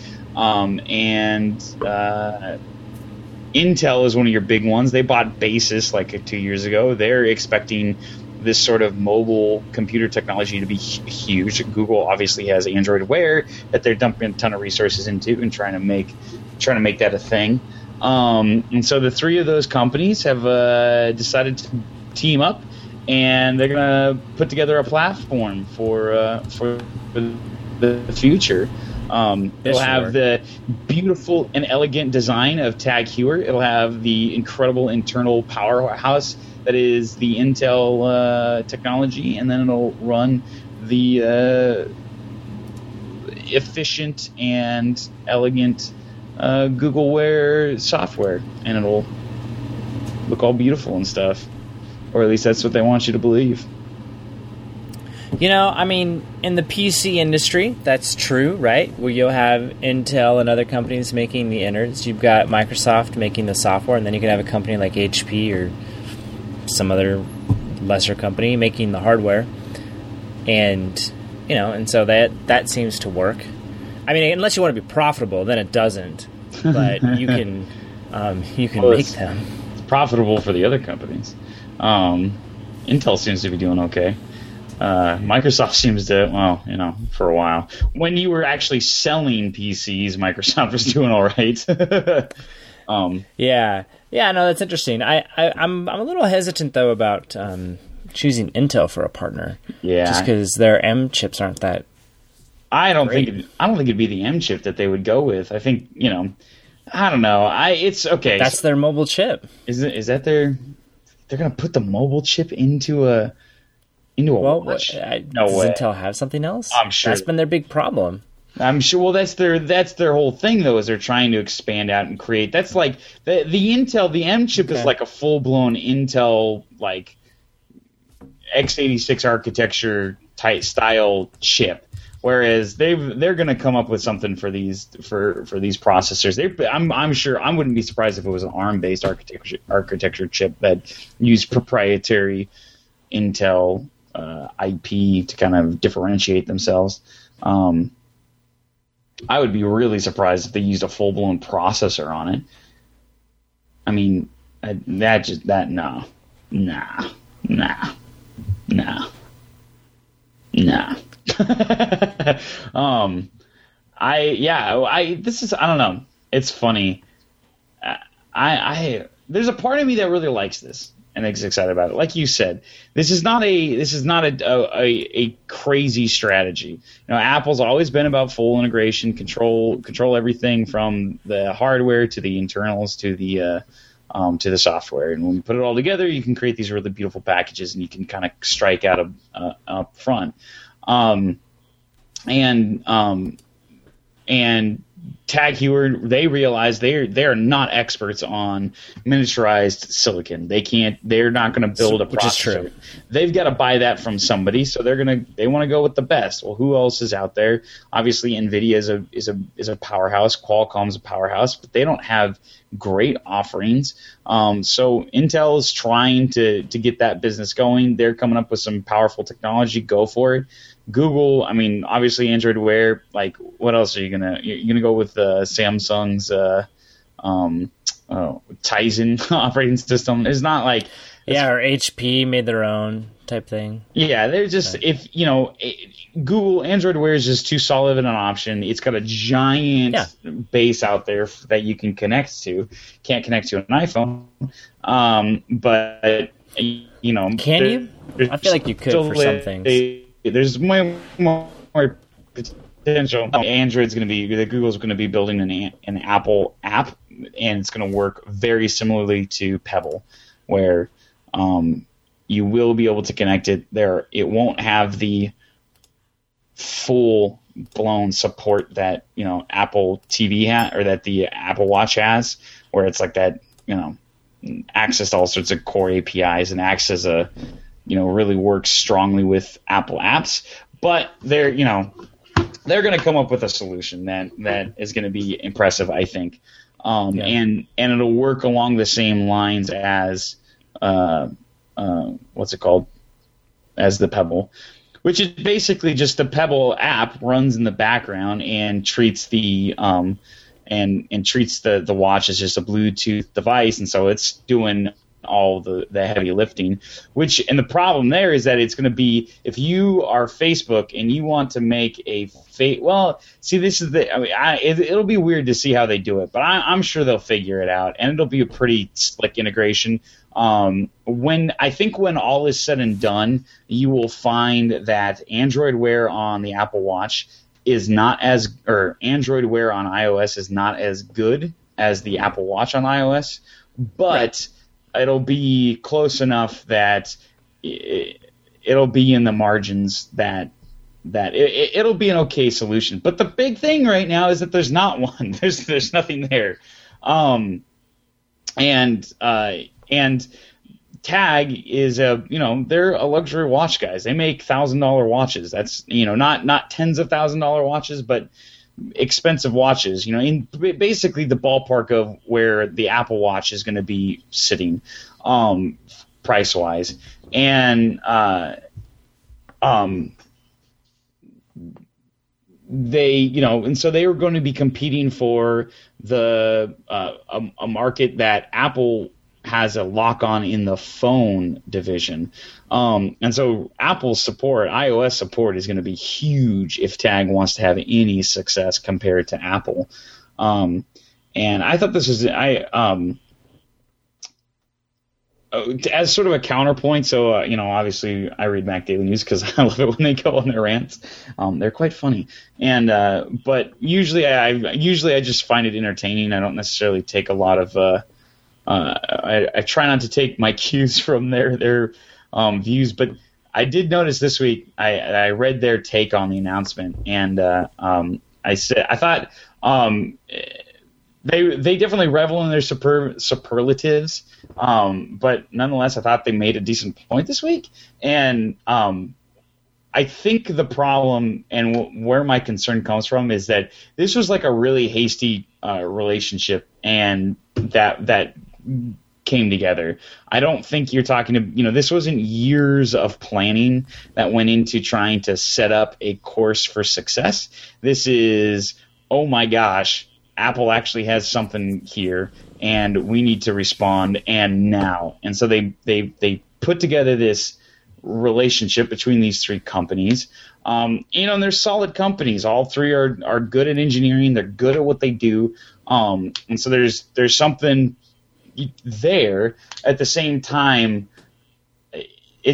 Intel is one of your big ones. They bought Basis like 2 years ago. They're expecting this sort of mobile computer technology to be huge. Google obviously has Android Wear that they're dumping a ton of resources into and trying to make that a thing. And so the three of those companies have decided to team up, and they're going to put together a platform for the future. It'll have the beautiful and elegant design of Tag Heuer. It'll have the incredible internal powerhouse that is the Intel technology, and then it'll run the efficient and elegant Google Wear software, and it'll look all beautiful and stuff. Or at least that's what they want you to believe. I mean, in the PC industry, that's true, right? Where you'll have Intel and other companies making the innards. You've got Microsoft making the software, and then you could have a company like HP or some other lesser company making the hardware. And, and so that seems to work. I mean, unless you want to be profitable, then it doesn't. But you can make them. It's profitable for the other companies. Intel seems to be doing okay. Microsoft seems to, for a while. When you were actually selling PCs, Microsoft was doing all right. Yeah, no, that's interesting. I'm a little hesitant though about choosing Intel for a partner. Yeah, just because their M chips aren't that. I don't think it'd be the M chip that they would go with. I think I don't know. It's okay. That's their mobile chip. Is that their? They're gonna put the mobile chip into a watch? No does way. Intel have something else? I'm sure that's been their big problem. I'm sure. Well, that's their whole thing though. Is they're trying to expand out and create. That's like the Intel. The M chip is like a full blown Intel like x86 architecture type style chip. Whereas they're going to come up with something for these processors. I'm sure I wouldn't be surprised if it was an ARM based architecture chip that used proprietary Intel IP to kind of differentiate themselves. I would be really surprised if they used a full blown processor on it. I mean, no. I don't know. It's funny. There's a part of me that really likes this and is excited about it. Like you said, this is not a crazy strategy. Apple's always been about full integration, control everything from the hardware to the internals to the software. And when you put it all together, you can create these really beautiful packages, and you can kind of strike out up front. And Tag Heuer, they realize they're not experts on miniaturized silicon. They're not going to build a processor. They've got to buy that from somebody, so they want to go with the best. Well, who else is out there? Obviously, NVIDIA is a powerhouse. Qualcomm's a powerhouse, but they don't have great offerings. So Intel is trying to get that business going. They're coming up with some powerful technology. Go for it. Google, I mean, obviously Android Wear. Like, what else are you're gonna go with Samsung's Tizen operating system? It's not like or HP made their own type thing. Yeah, they're just Google Android Wear is just too solid of an option. It's got a giant base out there that you can connect to. Can't connect to an iPhone, but can you? I feel like you could for some things. There's way more potential. Android's going to be Google's going to be building an Apple app, and it's going to work very similarly to Pebble, where you will be able to connect it there. It won't have the full blown support that Apple TV or that the Apple Watch has, where it's like that access to all sorts of core APIs and acts as a really works strongly with Apple apps. But they're going to come up with a solution that is going to be impressive, I think. and it'll work along the same lines as what's it called? As the Pebble, which is basically just the Pebble app runs in the background and treats the and treats the watch as just a Bluetooth device, and so it's doing all the heavy lifting. And the problem there is that it's going to be, if you are Facebook and you want to make it'll be weird to see how they do it, but I'm sure they'll figure it out, and it'll be a pretty slick integration. When all is said and done, you will find that Android Wear on the Apple Watch Android Wear on iOS is not as good as the Apple Watch on iOS, but it'll be close enough that it'll be in the margins that it'll be an okay solution. But the big thing right now is that there's not one. There's nothing there. And Tag is they're a luxury watch guys. They make $1,000 watches. That's not tens of $1,000 watches, but expensive watches. In basically the ballpark of where the Apple Watch is going to be sitting, price wise, and so they were going to be competing for the a market that Apple has a lock on in the phone division. And so Apple's support, iOS support, is going to be huge if Tag wants to have any success compared to Apple. And I thought this was as sort of a counterpoint. So obviously I read Mac Daily News because I love it when they go on their rants. They're quite funny, and but usually I just find it entertaining. I don't necessarily take a lot of I try not to take my cues from their views, but I did notice this week I read their take on the announcement, and I thought they definitely revel in their superlatives, but nonetheless I thought they made a decent point this week, and I think the problem and where my concern comes from is that this was like a really hasty relationship, and that came together. I don't think you're talking to, this wasn't years of planning that went into trying to set up a course for success. This is, oh my gosh, Apple actually has something here and we need to respond, and now. And so they put together this relationship between these three companies. And they're solid companies. All three are good at engineering. They're good at what they do. And so there's something there. At the same time, it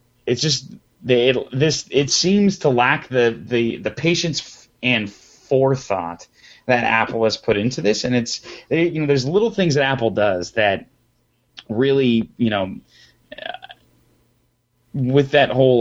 seems to lack the patience and forethought that Apple has put into this, and there's little things that Apple does that really, with that whole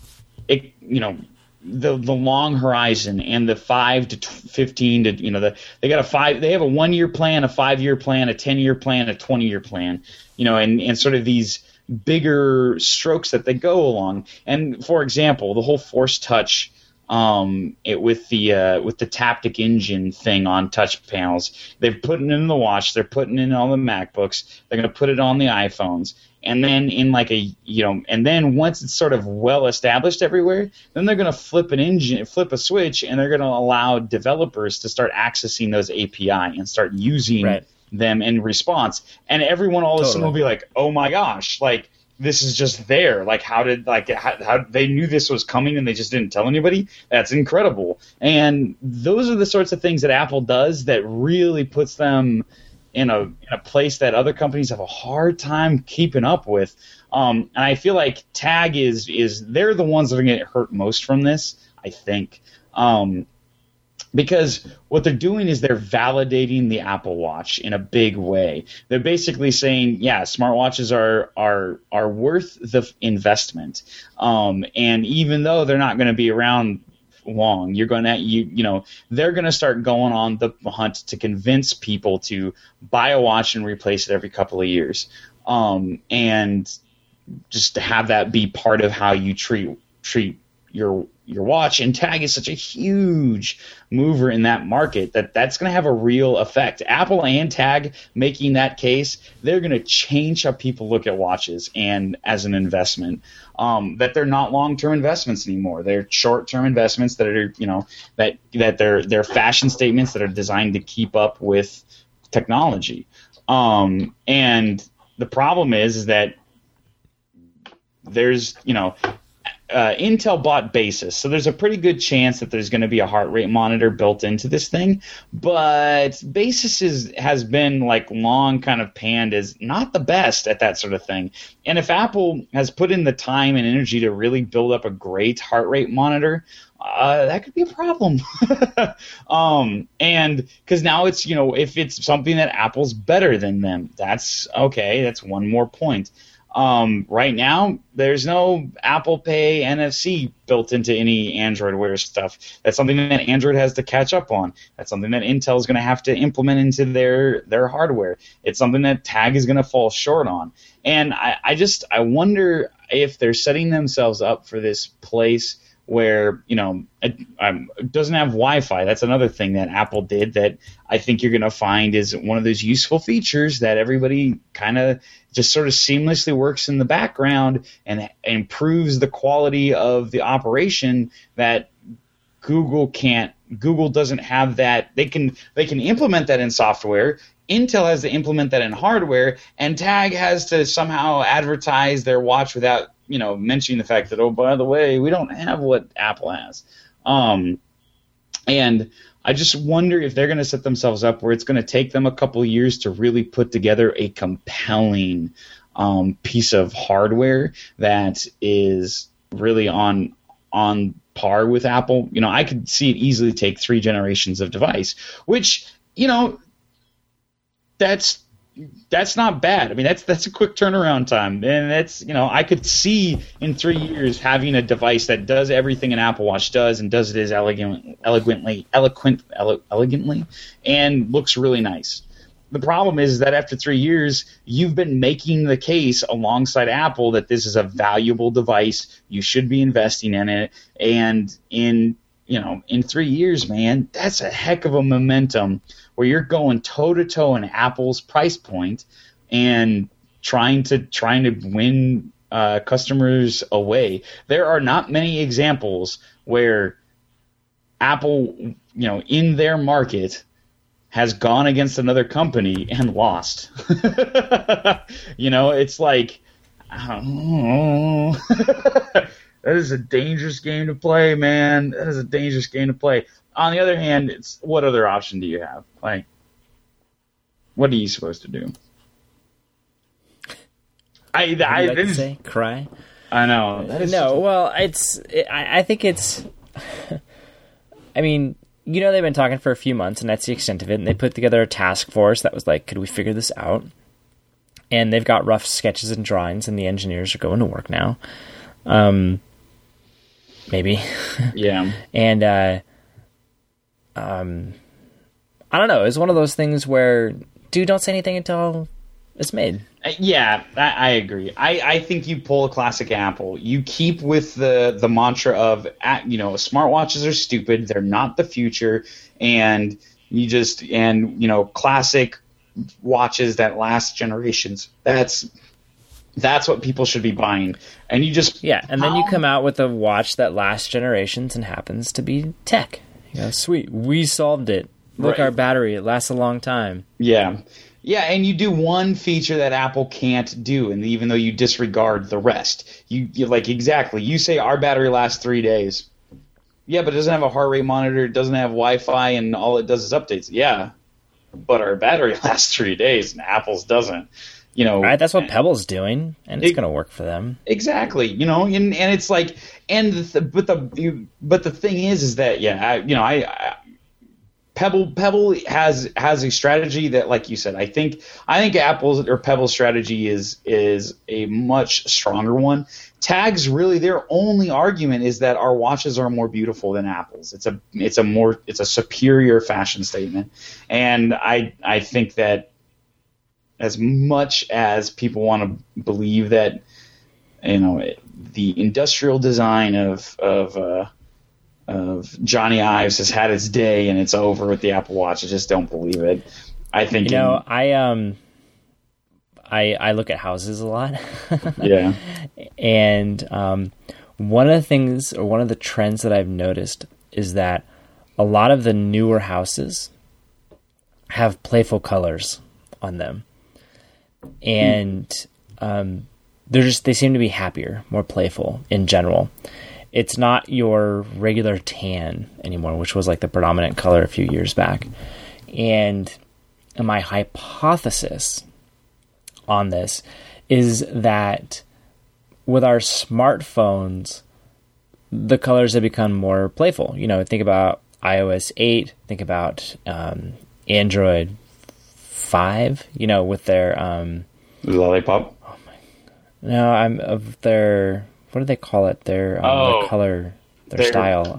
the long horizon and the 5 to 15 to they have a 1 year plan, a 5 year plan, a 10-year plan, a 20-year plan, and sort of these bigger strokes that they go along. And for example, the whole Force Touch with the Taptic Engine thing on touch panels, they've put it in the watch, they're putting it in all the MacBooks, they're going to put it on the iPhones. And then and then once it's sort of well established everywhere, then they're going to flip a switch, and they're going to allow developers to start accessing those API and start using them in response. And everyone all of a sudden will be like, oh my gosh, this is just there. How they knew this was coming and they just didn't tell anybody? That's incredible. And those are the sorts of things that Apple does that really puts them in a place that other companies have a hard time keeping up with. And I feel like Tag is they're the ones that are going to get hurt most from this, I think. Because what they're doing is they're validating the Apple Watch in a big way. They're basically saying, yeah, smartwatches are worth the investment. And even though they're not going to be around long, they're going to start going on the hunt to convince people to buy a watch and replace it every couple of years. And just to have that be part of how you treat your watch, and Tag is such a huge mover in that market that's going to have a real effect. Apple and Tag making that case, they're going to change how people look at watches and as an investment. That they're not long-term investments anymore. They're short-term investments that are, that they're fashion statements that are designed to keep up with technology. And the problem is that there's, Intel bought Basis, so there's a pretty good chance that there's going to be a heart rate monitor built into this thing. But Basis has been long kind of panned as not the best at that sort of thing. And if Apple has put in the time and energy to really build up a great heart rate monitor, that could be a problem. And because now it's, if it's something that Apple's better than them, that's okay. That's one more point. Right now, there's no Apple Pay NFC built into any Android Wear stuff. That's something that Android has to catch up on. That's something that Intel is going to have to implement into their hardware. It's something that Tag is going to fall short on. And I wonder if they're setting themselves up for this place where, it doesn't have Wi-Fi. That's another thing that Apple did that I think you're going to find is one of those useful features that everybody kind of just sort of seamlessly works in the background and improves the quality of the operation that Google can't. Google doesn't have that. They can implement that in software. Intel has to implement that in hardware, and Tag has to somehow advertise their watch without mentioning the fact that, oh, by the way, we don't have what Apple has. And I just wonder if they're going to set themselves up where it's going to take them a couple of years to really put together a compelling piece of hardware that is really on par with Apple. I could see it easily take 3 generations of device, which, that's not bad. I mean, that's a quick turnaround time, and that's I could see in 3 years having a device that does everything an Apple Watch does and does it as elegantly, and looks really nice. The problem is that after 3 years, you've been making the case alongside Apple that this is a valuable device. You should be investing in it, and in 3 years, man, that's a heck of a momentum where you're going toe-to-toe in Apple's price point and trying to win customers away. There are not many examples where Apple, in their market, has gone against another company and lost. It's like, oh. That is a dangerous game to play, man. That is a dangerous game to play. On the other hand, what other option do you have? What are you supposed to do? I didn't say cry. I know. I think it's. I mean, they've been talking for a few months, and that's the extent of it. And they put together a task force that was like, could we figure this out? And they've got rough sketches and drawings, and the engineers are going to work now. Maybe. Yeah. And I don't know. It's one of those things where, don't say anything until it's made. Yeah, I agree. I think you pull a classic Apple. You keep with the mantra of, smartwatches are stupid. They're not the future. And classic watches that last generations. That's what people should be buying. And you just... Yeah, and then you come out with a watch that lasts generations and happens to be tech. Sweet. We solved it. Look, right. Our battery, it lasts a long time. Yeah. Yeah, and you do one feature that Apple can't do, and even though you disregard the rest. Exactly. You say our battery lasts 3 days. Yeah, but it doesn't have a heart rate monitor, it doesn't have Wi-Fi, and all it does is updates. Yeah, but our battery lasts 3 days, and Apple's doesn't. Right, that's what Pebble's doing, and it's going to work for them. Exactly, and it's like, but the thing is that Pebble has a strategy that, like you said, I think Pebble's strategy is a much stronger one. Tag's really their only argument is that our watches are more beautiful than Apple's. It's a superior fashion statement, and I think that as much as people want to believe that the industrial design of Johnny Ives has had its day and it's over with the Apple Watch. I just don't believe it. I think I look at houses a lot. Yeah. And one of the things, or one of the trends that I've noticed is that a lot of the newer houses have playful colors on them. And they seem to be happier, more playful in general. It's not your regular tan anymore, which was like the predominant color a few years back. And my hypothesis on this is that with our smartphones, the colors have become more playful. Think about iOS 8, think about Android 5, with their... Lollipop? No, I'm of their... What do they call it? Their color, their style.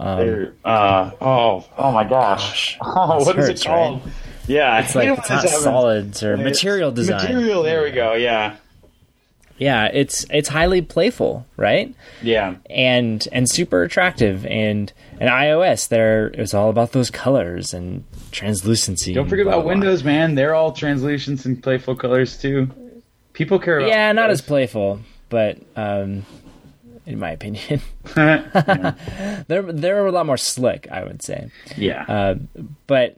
Oh my gosh. What is it called? Right? Yeah, it's like it's not solids or material design. Material, there we go. Yeah. Yeah, it's highly playful, right? Yeah. And super attractive. And iOS, it's all about those colors and translucency. Don't forget about Windows, man. They're all translucent and playful colors too. People care about Yeah, not as playful, but in my opinion. Yeah. They're a lot more slick, I would say. Yeah. But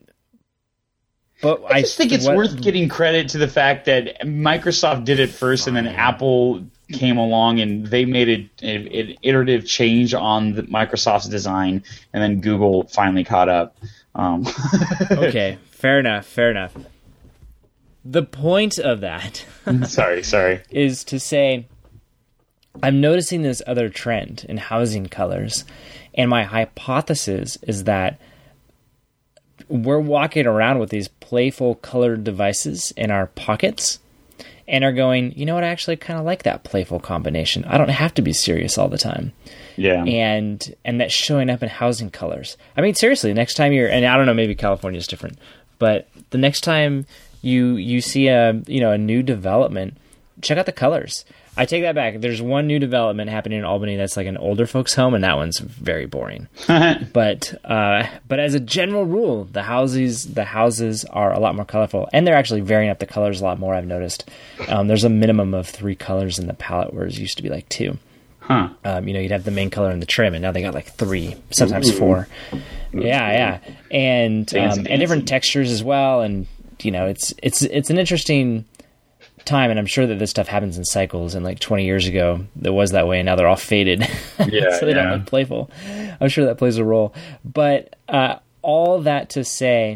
I just think it's worth getting credit to the fact that Microsoft did it first, and then Apple came along and they made an iterative change on Microsoft's design, and then Google finally caught up. Okay, fair enough. The point of that sorry is to say I'm noticing this other trend in housing colors, and my hypothesis is that we're walking around with these playful colored devices in our pockets and are going, you know what, I actually kind of like that playful combination. I don't have to be serious all the time. Yeah. And that's showing up in housing colors. I mean, seriously, next time and I don't know, maybe California is different, but the next time you see a new development, check out the colors. I take that back. There's one new development happening in Albany that's like an older folks' home, and that one's very boring. But as a general rule, the houses are a lot more colorful, and they're actually varying up the colors a lot more. I've noticed. There's a minimum of 3 colors in the palette, whereas it used to be like 2. Huh. You'd have the main color and the trim, and now they got like 3, sometimes 4. Yeah, and different textures as well. And it's an interesting time, and I'm sure that this stuff happens in cycles, and like 20 years ago it was that way, and now they're all faded. Yeah. So they don't look playful. I'm sure that plays a role, but all that to say,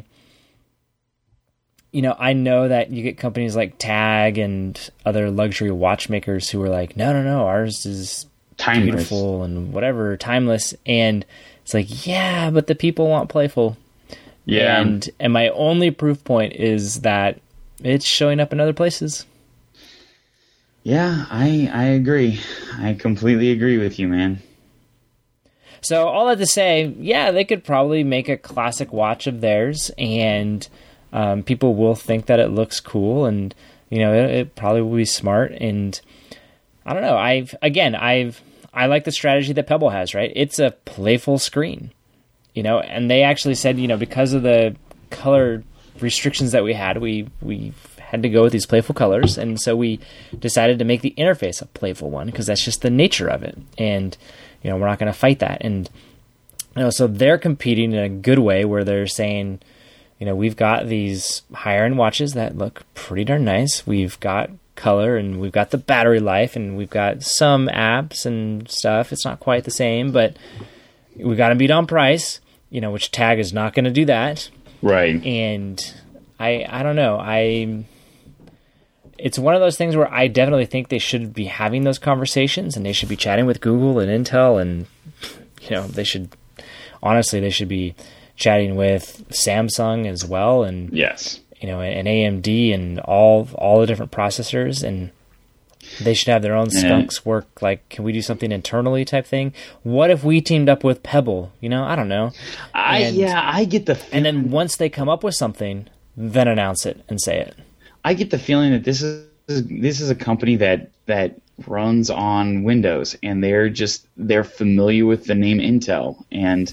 I know that you get companies like TAG and other luxury watchmakers who are like, no, ours is timeless, beautiful and whatever, timeless, and it's like, yeah, but the people want playful. Yeah. And my only proof point is that it's showing up in other places. Yeah, I agree. I completely agree with you, man. So all that to say, yeah, they could probably make a classic watch of theirs, and people will think that it looks cool, and it probably will be smart. And I don't know. I like the strategy that Pebble has. Right, it's a playful screen, and they actually said, because of the color restrictions that we had, we had to go with these playful colors, and so we decided to make the interface a playful one because that's just the nature of it, and we're not going to fight that. And so they're competing in a good way where they're saying, we've got these higher end watches that look pretty darn nice, we've got color, and we've got the battery life, and we've got some apps and stuff. It's not quite the same, but we got to beat on price, which TAG is not going to do that, right? And I don't know. It's one of those things where I definitely think they should be having those conversations, and they should be chatting with Google and Intel, and they should be chatting with Samsung as well, and yes, and AMD and all the different processors, and they should have their own skunks work. Like, can we do something internally type thing? What if we teamed up with Pebble? I don't know. I get the feeling, and then once they come up with something, then announce it and say it. I get the feeling that this is a company that runs on Windows, and they're familiar with the name Intel, and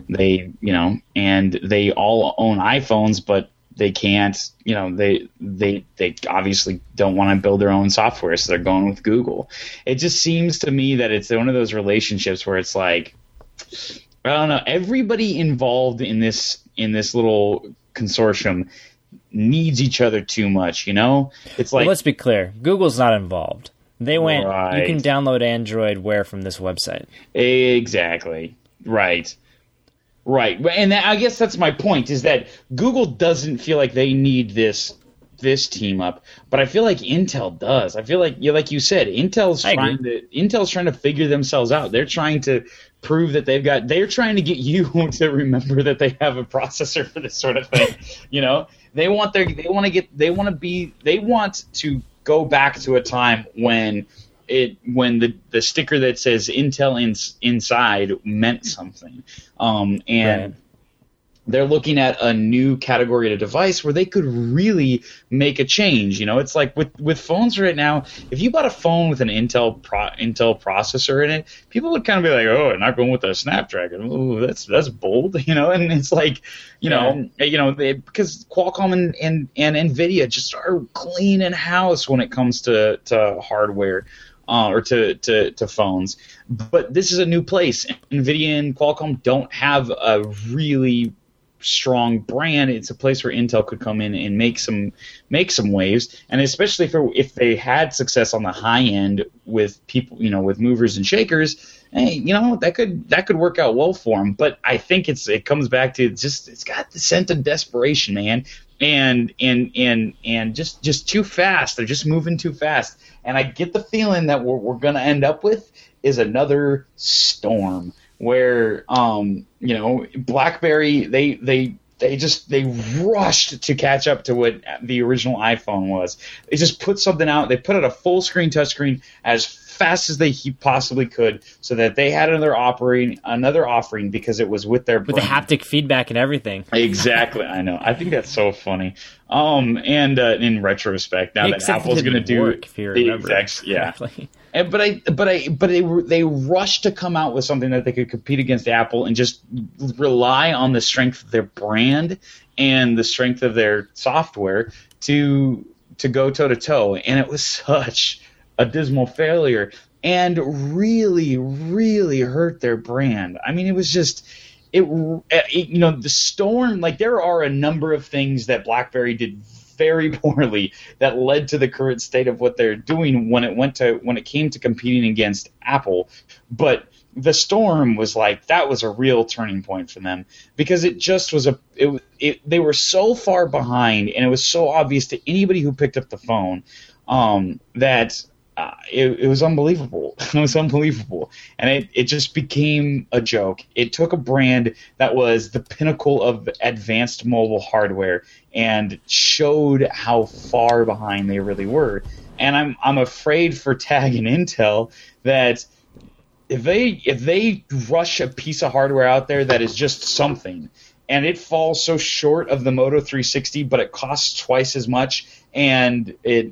they all own iPhones, but they can't, they obviously don't want to build their own software, so they're going with Google. It just seems to me that it's one of those relationships where it's like, I don't know, everybody involved in this little consortium needs each other too much, It's like, well, let's be clear, Google's not involved. They went, right. You can download Android where from this website. Exactly. Right. And I guess that's my point, is that Google doesn't feel like they need this team up, but I feel like Intel does. I feel like, you said, Intel's trying to figure themselves out. They're trying to prove that they're trying to get you to remember that they have a processor for this sort of thing. They want to go back to a time when the sticker that says Intel inside meant something. Right. They're looking at a new category of device where they could really make a change. It's like with phones right now, if you bought a phone with an Intel processor in it, people would kind of be like, oh, not going with a Snapdragon. Oh, that's bold, and it's like, because Qualcomm and Nvidia just are cleaning house when it comes to hardware. Or to phones. But this is a new place. Nvidia and Qualcomm don't have a really strong brand. It's a place where Intel could come in and make some waves, and especially if they had success on the high end with people, with movers and shakers, hey, that could work out well for them. But I think it comes back to it's got the scent of desperation, man. And just too fast. They're just moving too fast. And I get the feeling that what we're going to end up with is another storm where, BlackBerry, they rushed to catch up to what the original iPhone was. They just put something out. They put out a full screen touchscreen as fast as they possibly could, so that they had another offering because it was with their brand. With the haptic feedback and everything. Exactly, I know. I think that's so funny. And in retrospect, now that Apple's going to do the exact, yeah. But they rushed to come out with something that they could compete against Apple and just rely on the strength of their brand and the strength of their software to go toe to toe, and it was such a dismal failure and really, really hurt their brand. I mean, it was just the storm. Like, there are a number of things that BlackBerry did very poorly that led to the current state of what they're doing when it came to competing against Apple. But the storm was that was a real turning point for them, because it just was they were so far behind, and it was so obvious to anybody who picked up the phone that it was unbelievable. It was unbelievable. And it just became a joke. It took a brand that was the pinnacle of advanced mobile hardware and showed how far behind they really were. And I'm afraid for TAG and Intel that if they rush a piece of hardware out there that is just something, and it falls so short of the Moto 360, but it costs twice as much, and the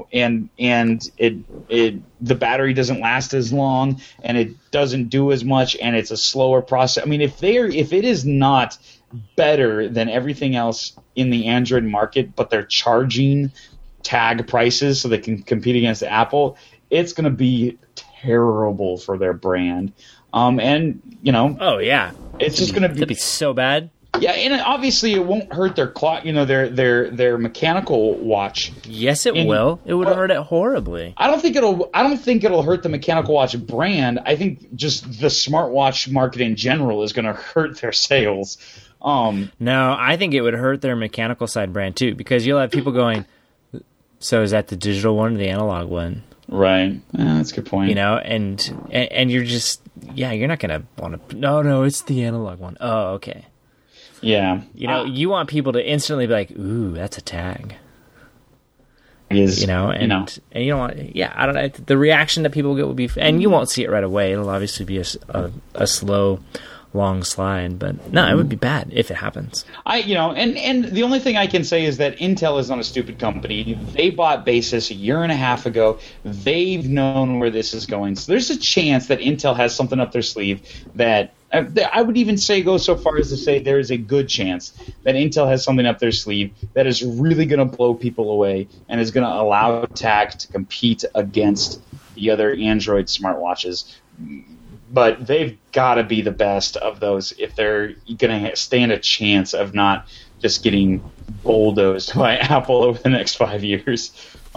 battery doesn't last as long, and it doesn't do as much, and it's a slower process. I mean, if it is not better than everything else in the Android market, but they're charging TAG prices so they can compete against Apple, it's going to be terrible for their brand. Oh yeah, it's just going to be so bad. Yeah, and obviously it won't hurt their clock, their mechanical watch. Yes, it will. It would hurt it horribly. I don't think it'll hurt the mechanical watch brand. I think just the smartwatch market in general is going to hurt their sales. No, I think it would hurt their mechanical side brand too, because you'll have people going, so is that the digital one or the analog one? Right. That's a good point. And you're just, you're not going to want to, no, it's the analog one. Oh, okay. Yeah. You want people to instantly be like, ooh, that's a TAG. And you don't want, I don't know. The reaction that people get will be, and you won't see it right away. It'll obviously be a slow long slide. But no, it would be bad if it happens. And the only thing I can say is that Intel is not a stupid company. They bought Basis a year and a half ago. They've known where this is going. So there's a chance that Intel has something up their sleeve that I would even go so far as to say there is a good chance that Intel has something up their sleeve that is really going to blow people away and is going to allow TAG to compete against the other Android smartwatches. But they've got to be the best of those if they're going to stand a chance of not just getting bulldozed by Apple over the next 5 years.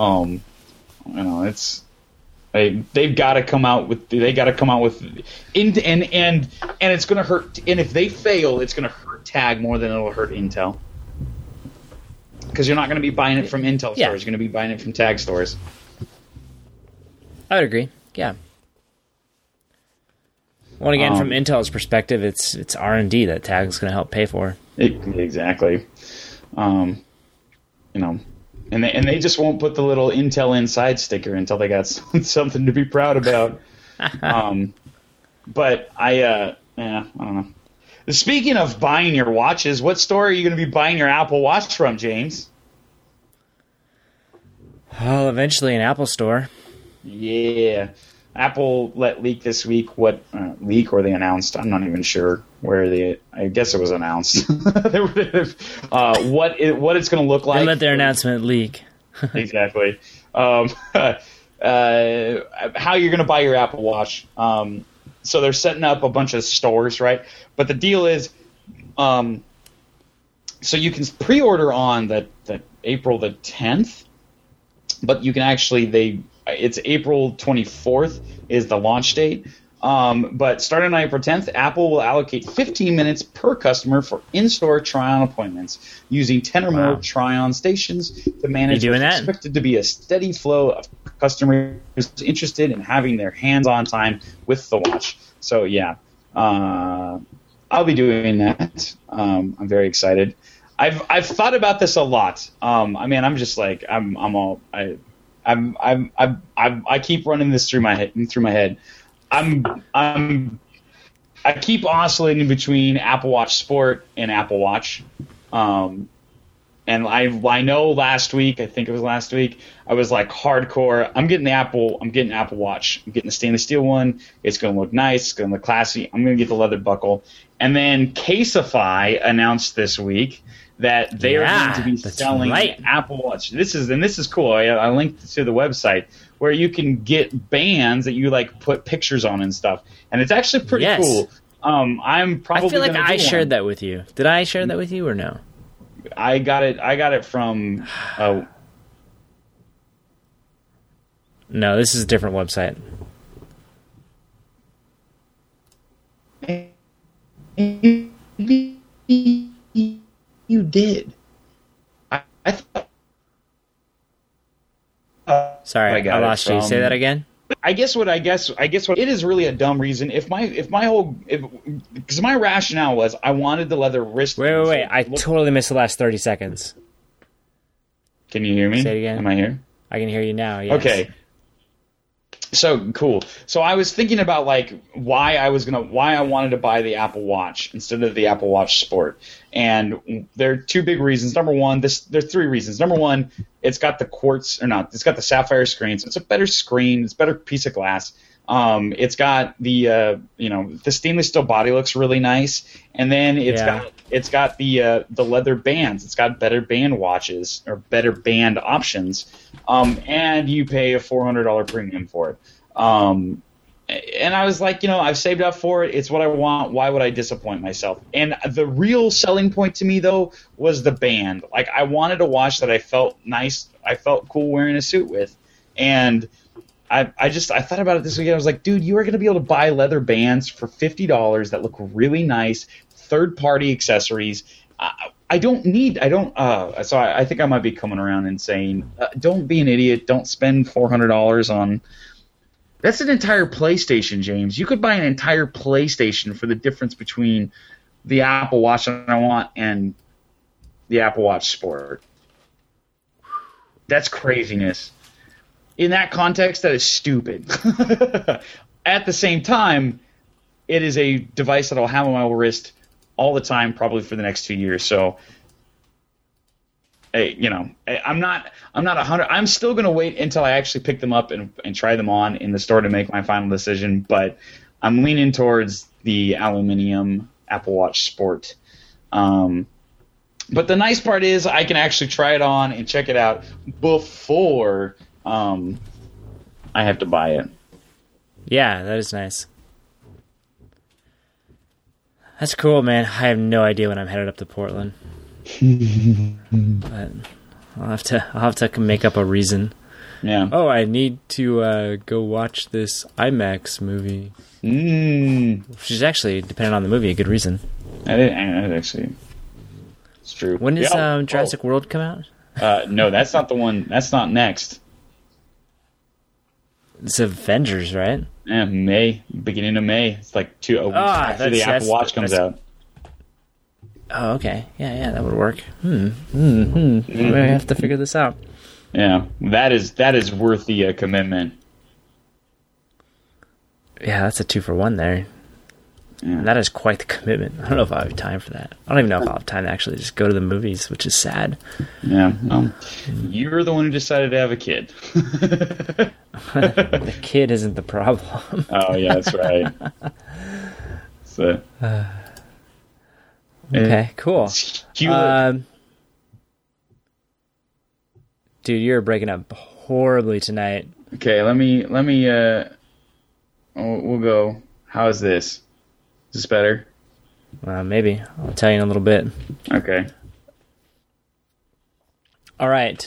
They've got to come out with and it's going to hurt. And if they fail, it's going to hurt TAG more than it'll hurt Intel, because you're not going to be buying it from Intel stores. You're going to be buying it from TAG stores. I would agree. Yeah. Well, again, from Intel's perspective, it's R&D that TAG's going to help pay for. Exactly. And they just won't put the little Intel Inside sticker until they got something to be proud about. But I don't know. Speaking of buying your watches, what store are you going to be buying your Apple Watch from, James? Well, eventually an Apple store. Yeah. Apple let leak this week or they announced. I'm not even sure where I guess it was announced. What it's going to look like. They let their announcement leak. Exactly. How you're going to buy your Apple Watch. So they're setting up a bunch of stores, right? But the deal is, so you can pre-order on that April the 10th, but you can actually it's April 24th is the launch date. But starting on April 10th, Apple will allocate 15 minutes per customer for in-store try-on appointments, using 10 or more try-on stations to manage what's expected to be a steady flow of customers interested in having their hands-on time with the watch. So, yeah, I'll be doing that. I'm very excited. I've thought about this a lot. I'm just like I keep running this through my head. I keep oscillating between Apple Watch Sport and Apple Watch. And I know last week, I think it was last week, I was like hardcore. I'm getting Apple Watch. I'm getting the stainless steel one. It's going to look nice. It's going to look classy. I'm going to get the leather buckle. And then Caseify announced this week that they are going to be selling Apple Watch. This is cool. I linked to the website where you can get bands that you like put pictures on and stuff, and it's actually pretty cool. I'm probably. I feel like I shared that with you. Did I share that with you or no? I got it from. No, this is a different website. You did. I thought. Sorry, I lost you. Say that again. I guess what it is really a dumb reason. Because my rationale was I wanted the leather wrist. Wait! I totally missed the last 30 seconds. Can you hear me? Say it again. Am I here? I can hear you now. Yes. Okay. So cool. So I was thinking about like why I wanted to buy the Apple Watch instead of the Apple Watch Sport, and there are two big reasons. Number one, there's three reasons. Number one, it's got the it's got the sapphire screen, so it's a better screen, it's a better piece of glass. It's got the the stainless steel body looks really nice, and then it's got the leather bands. It's got better band watches or better band options, and you pay a $400 premium for it. And I was like, I've saved up for it. It's what I want. Why would I disappoint myself? And the real selling point to me, though, was the band. Like, I wanted a watch that I felt nice, I felt cool wearing a suit with. And I thought about it this weekend. I was like, dude, you are going to be able to buy leather bands for $50 that look really nice, third-party accessories. So I think I might be coming around and saying, don't be an idiot. Don't spend $400 on... That's an entire PlayStation, James. You could buy an entire PlayStation for the difference between the Apple Watch that I want and the Apple Watch Sport. That's craziness. In that context, that is stupid. At the same time, it is a device that I'll have on my wrist all the time, probably for the next 2 years. So, I'm not 100. I'm still going to wait until I actually pick them up and try them on in the store to make my final decision. But I'm leaning towards the aluminum Apple Watch Sport. But the nice part is I can actually try it on and check it out before I have to buy it. Yeah, that is nice. That's cool, man. I have no idea when I'm headed up to Portland. But I'll have to make up a reason. Yeah. Oh, I need to go watch this IMAX movie. Which is actually, depending on the movie, a good reason. Actually, it's true. When does Jurassic World come out? No, that's not the one. That's not next. It's Avengers, right? Yeah, May, beginning of May. It's like a week after the Apple Watch comes out. Oh, okay. Yeah, that would work. We have to figure this out. Yeah, that is worth the commitment. Yeah, that's a 2-for-1 there. Yeah. And that is quite the commitment. I don't know if I have time for that. I don't even know if I'll have time to actually just go to the movies, which is sad. Yeah, you're the one who decided to have a kid. The kid isn't the problem. Oh, yeah, that's right. So, okay, cool. Dude, you're breaking up horribly tonight. Okay, let me. We'll go. How is this? Is this better? Maybe. I'll tell you in a little bit. Okay. All right.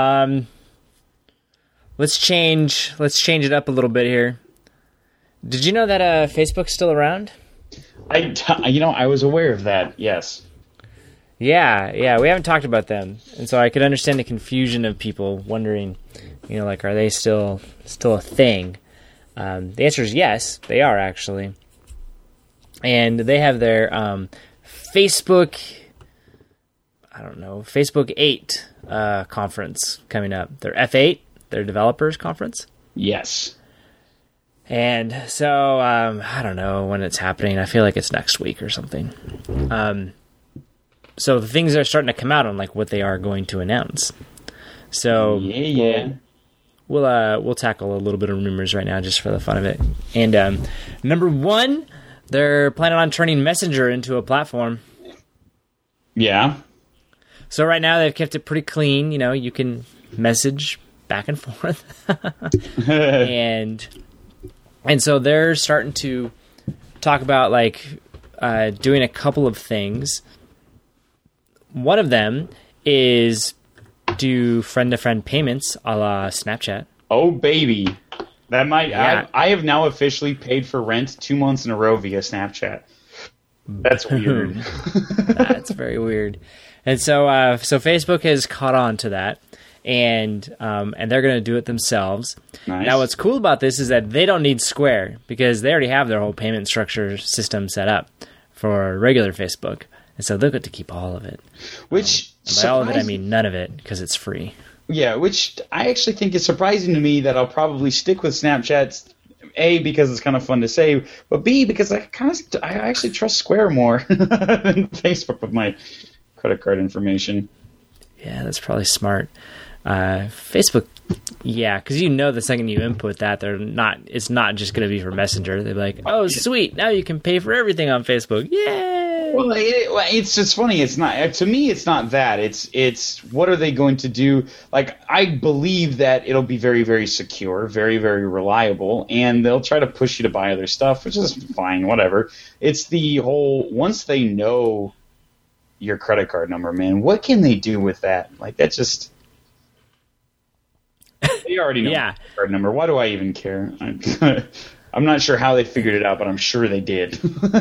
Let's change it up a little bit here. Did you know that Facebook's still around? I was aware of that. Yes. Yeah. We haven't talked about them, and so I could understand the confusion of people wondering, are they still a thing? The answer is yes, they are actually. And they have their Facebook 8 conference coming up. Their F8, their developers conference. Yes. And so, I don't know when it's happening. I feel like it's next week or something. So the things are starting to come out on what they are going to announce. So yeah. We'll tackle a little bit of rumors right now just for the fun of it. And number one, they're planning on turning Messenger into a platform. Yeah. So right now they've kept it pretty clean. You can message back and forth. and so they're starting to talk about doing a couple of things. One of them is do friend-to-friend payments a la Snapchat. Oh, baby. That might... Yeah. I have now officially paid for rent 2 months in a row via Snapchat. That's weird. That's very weird. And so Facebook has caught on to that, and they're going to do it themselves. Nice. Now, what's cool about this is that they don't need Square, because they already have their whole payment structure system set up for regular Facebook. And so they'll get to keep all of it. Which... And by all of it, I mean none of it, because it's free. Yeah, which I actually think is surprising to me that I'll probably stick with Snapchat. A, because it's kind of fun to say, but B, because I actually trust Square more than Facebook with my credit card information. Yeah, that's probably smart. Facebook, yeah, because the second you input that, it's not just going to be for Messenger. They're like, oh, sweet, now you can pay for everything on Facebook. Yay! Well, it's just funny. It's not, to me, it's not that. It's what are they going to do? I believe that it'll be very, very secure, very, very reliable, and they'll try to push you to buy other stuff, which is fine, whatever. It's the whole, once they know your credit card number, man, what can they do with that? That's just... They already know my card number. Why do I even care? I'm not sure how they figured it out, but I'm sure they did.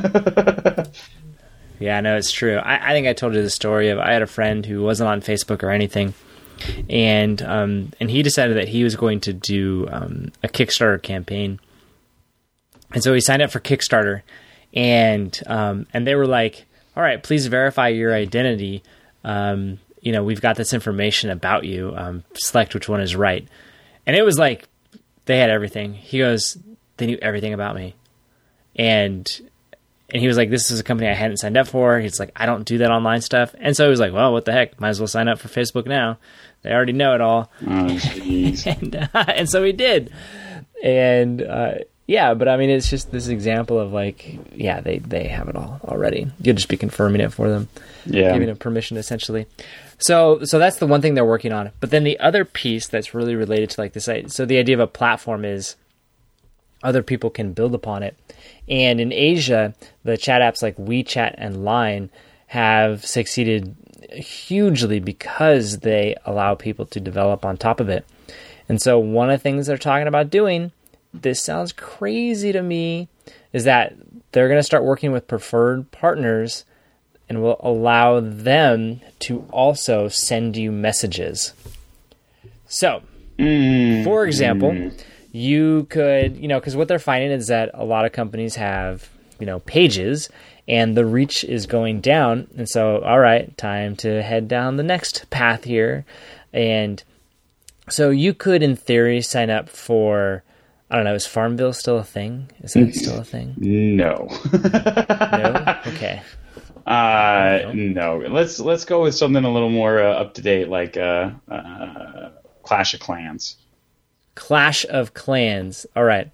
Yeah, no, it's true. I think I told you the story of I had a friend who wasn't on Facebook or anything, and he decided that he was going to do a Kickstarter campaign, and so he signed up for Kickstarter, and they were like, "All right, please verify your identity. We've got this information about you. Select which one is right." And it was like they had everything. He goes, they knew everything about me, and and he was like, this is a company I hadn't signed up for. He's like, I don't do that online stuff. And so he was like, well, what the heck? Might as well sign up for Facebook now. They already know it all. Oh, jeez. And so he did. And but I mean, it's just this example of like, yeah, they have it all already. You'll just be confirming it for them. Yeah. Giving them permission, essentially. So that's the one thing they're working on. But then the other piece that's really related to like this, so the idea of a platform is other people can build upon it. And in Asia, the chat apps like WeChat and Line have succeeded hugely because they allow people to develop on top of it. And so one of the things they're talking about doing, this sounds crazy to me, is that they're going to start working with preferred partners and will allow them to also send you messages. So, for example, you could, because what they're finding is that a lot of companies have, pages, and the reach is going down. And so, all right, time to head down the next path here. And so you could, in theory, sign up for, I don't know, is Farmville still a thing? Is that still a thing? No. No? Okay. No. Let's go with something a little more up to date, like Clash of Clans. Clash of Clans. All right.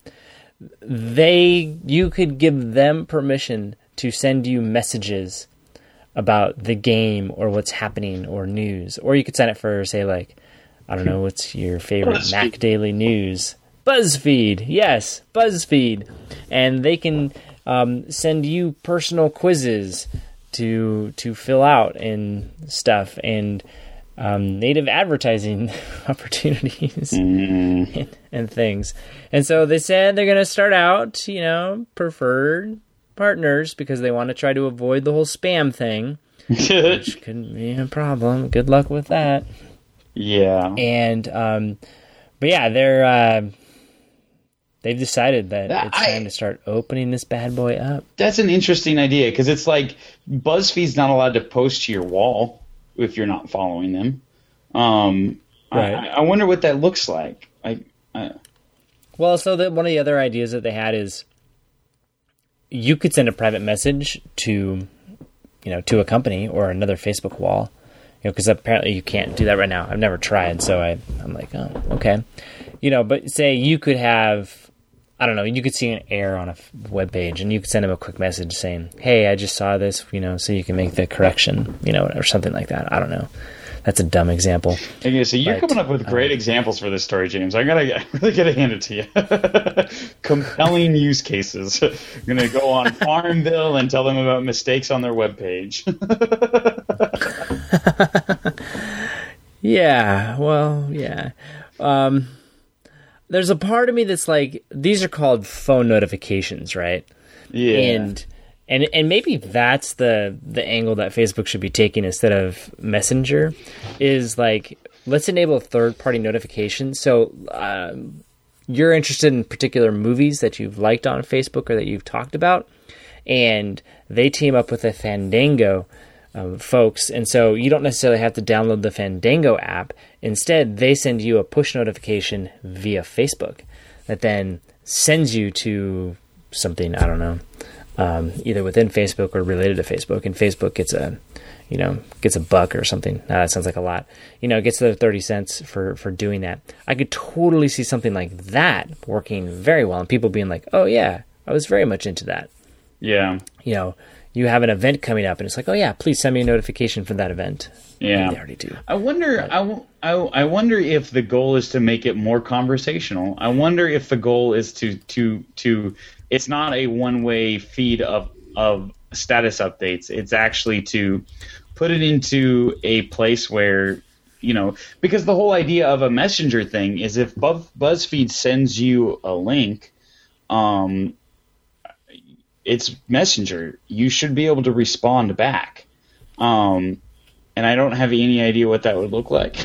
You could give them permission to send you messages about the game or what's happening or news. Or you could sign up for, say, like, I don't know, what's your favorite BuzzFeed. Mac Daily News? BuzzFeed. Yes, BuzzFeed. And they can send you personal quizzes to fill out and stuff, and native advertising opportunities and things. And so they said they're going to start out, preferred partners because they want to try to avoid the whole spam thing, which could be a problem. Good luck with that. Yeah. And, but yeah, they've decided that it's time to start opening this bad boy up. That's an interesting idea, because it's like BuzzFeed's not allowed to post to your wall if you're not following them. Right. I wonder what that looks like. Well, so one of the other ideas that they had is you could send a private message to a company or another Facebook wall, because apparently you can't do that right now. I've never tried, so I'm like, oh, okay. But say you could have, I don't know, you could see an error on a web page, and you could send them a quick message saying, hey, I just saw this, so you can make the correction, or something like that. I don't know. That's a dumb example. Okay, so you're coming up with great examples for this story, James. I really gotta hand it to you. Compelling use cases. You're gonna go on Farmville and tell them about mistakes on their webpage. Yeah, well, yeah. There's a part of me that's like, these are called phone notifications, right? Yeah. And maybe that's the angle that Facebook should be taking instead of Messenger, is like, let's enable third-party notifications. So you're interested in particular movies that you've liked on Facebook or that you've talked about, and they team up with a Fandango folks, and so you don't necessarily have to download the Fandango app. Instead, they send you a push notification via Facebook that then sends you to something, I don't know, either within Facebook or related to Facebook, and Facebook gets a $1 or something. Now that sounds like a lot. It gets the 30 cents for doing that. I could totally see something like that working very well, and people being like, oh yeah, I was very much into that. Yeah. You have an event coming up, and it's like, oh yeah, please send me a notification for that event. Yeah, they already do. I wonder. I wonder if the goal is to make it more conversational. I wonder if the goal is to it's not a one-way feed of status updates. It's actually to put it into a place where, because the whole idea of a messenger thing is if BuzzFeed sends you a link, it's Messenger. You should be able to respond back. And I don't have any idea what that would look like.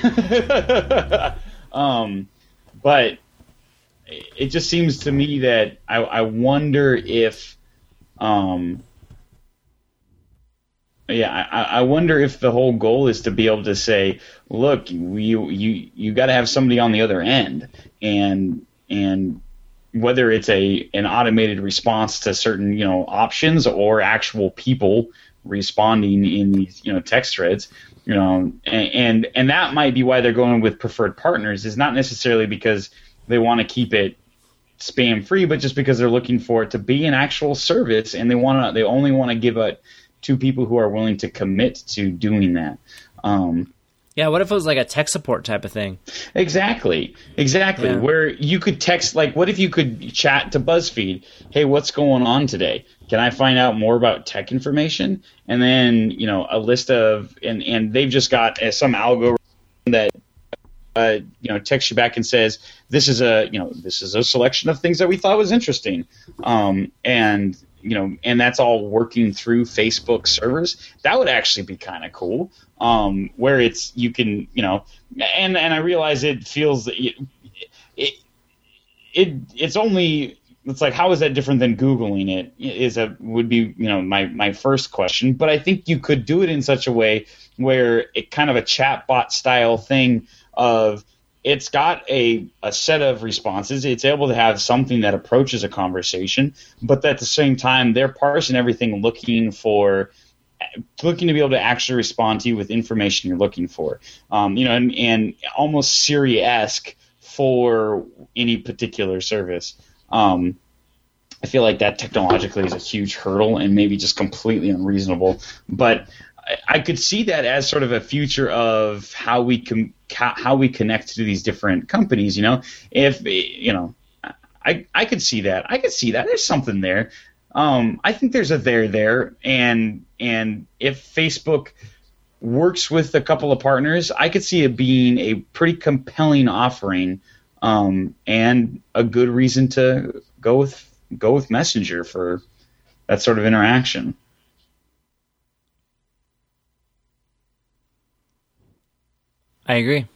But it just seems to me that I wonder if I wonder if the whole goal is to be able to say, look, you got to have somebody on the other end, and whether it's an automated response to certain options or actual people responding in these text threads, and that might be why they're going with preferred partners, is not necessarily because they want to keep it spam free, but just because they're looking for it to be an actual service, and they only want to give it to people who are willing to commit to doing that. Yeah, what if it was like a tech support type of thing? Exactly. Yeah. Where you could text, like, what if you could chat to BuzzFeed? Hey, what's going on today? Can I find out more about tech information? And then, a list of, and they've just got some algorithm that, texts you back and says, this is a selection of things that we thought was interesting. And that's all working through Facebook servers. That would actually be kind of cool. Where you can, and I realize it feels it's like, how is that different than Googling it would be, my first question. But I think you could do it in such a way where it kind of a chatbot style thing of, it's got a set of responses. It's able to have something that approaches a conversation, but at the same time, they're parsing everything looking to be able to actually respond to you with information you're looking for. And almost Siri-esque for any particular service. I feel like that technologically is a huge hurdle and maybe just completely unreasonable. But I could see that as sort of a future of how we connect to these different companies. If I could see that. There's something there. I think there's a there, and if Facebook works with a couple of partners, I could see it being a pretty compelling offering, and a good reason to go with Messenger for that sort of interaction. I agree.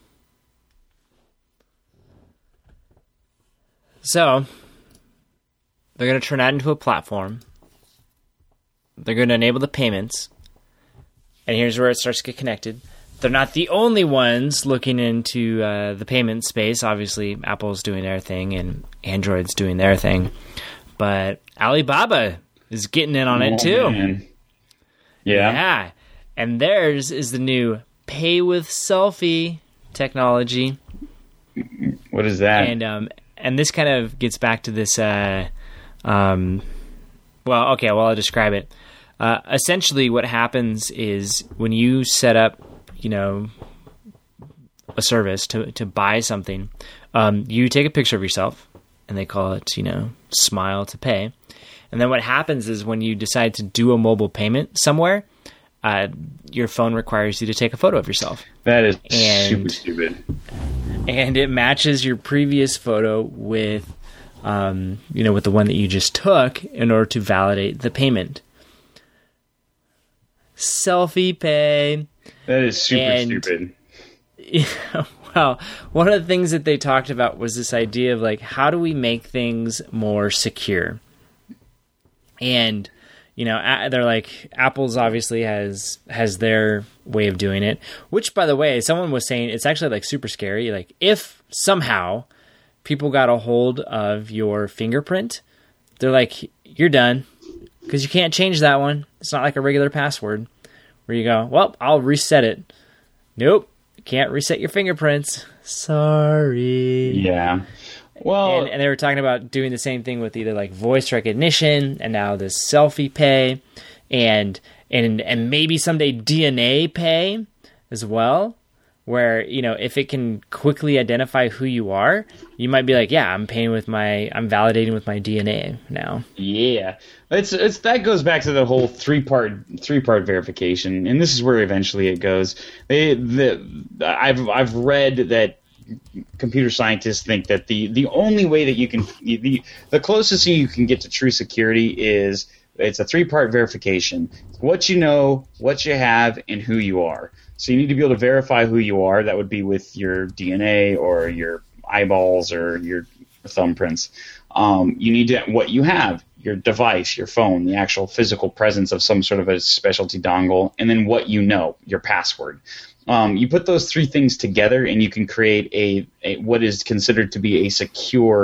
So, they're going to turn that into a platform. They're going to enable the payments. And here's where it starts to get connected. They're not the only ones looking into the payment space. Obviously, Apple's doing their thing and Android's doing their thing. But Alibaba is getting in on it too. Man. Yeah. And theirs is the new Pay with Selfie technology. What is that? And this kind of gets back to this. I'll describe it. Essentially, what happens is when you set up, a service to buy something, you take a picture of yourself, and they call it, Smile to Pay. And then what happens is when you decide to do a mobile payment somewhere, your phone requires you to take a photo of yourself. That is super stupid. And it matches your previous photo with, with the one that you just took in order to validate the payment. Selfie pay. That is super stupid. Well, one of the things that they talked about was this idea of like, how do we make things more secure? And they're like, Apple's obviously has their way of doing it, which, by the way, someone was saying it's actually like super scary. Like, if somehow people got a hold of your fingerprint, they're like, you're done, because you can't change that one. It's not like a regular password where you go, well, I'll reset it. Nope, you can't reset your fingerprints. Sorry. Yeah. Well, and they were talking about doing the same thing with either like voice recognition and now this selfie pay, and maybe someday DNA pay as well, where if it can quickly identify who you are, you might be like, yeah, I'm validating with my DNA now. Yeah, it's that goes back to the whole three part verification, and this is where eventually it goes. I've read that computer scientists think that the only way that you can the closest thing you can get to true security is it's a three-part verification: what you know, what you have, and who you are. So you need to be able to verify who you are. That would be with your DNA or your eyeballs or your thumbprints. You need to what you have, your device, your phone, the actual physical presence of some sort of a specialty dongle, and then what you know, your password. You put those three things together, and you can create a what is considered to be a secure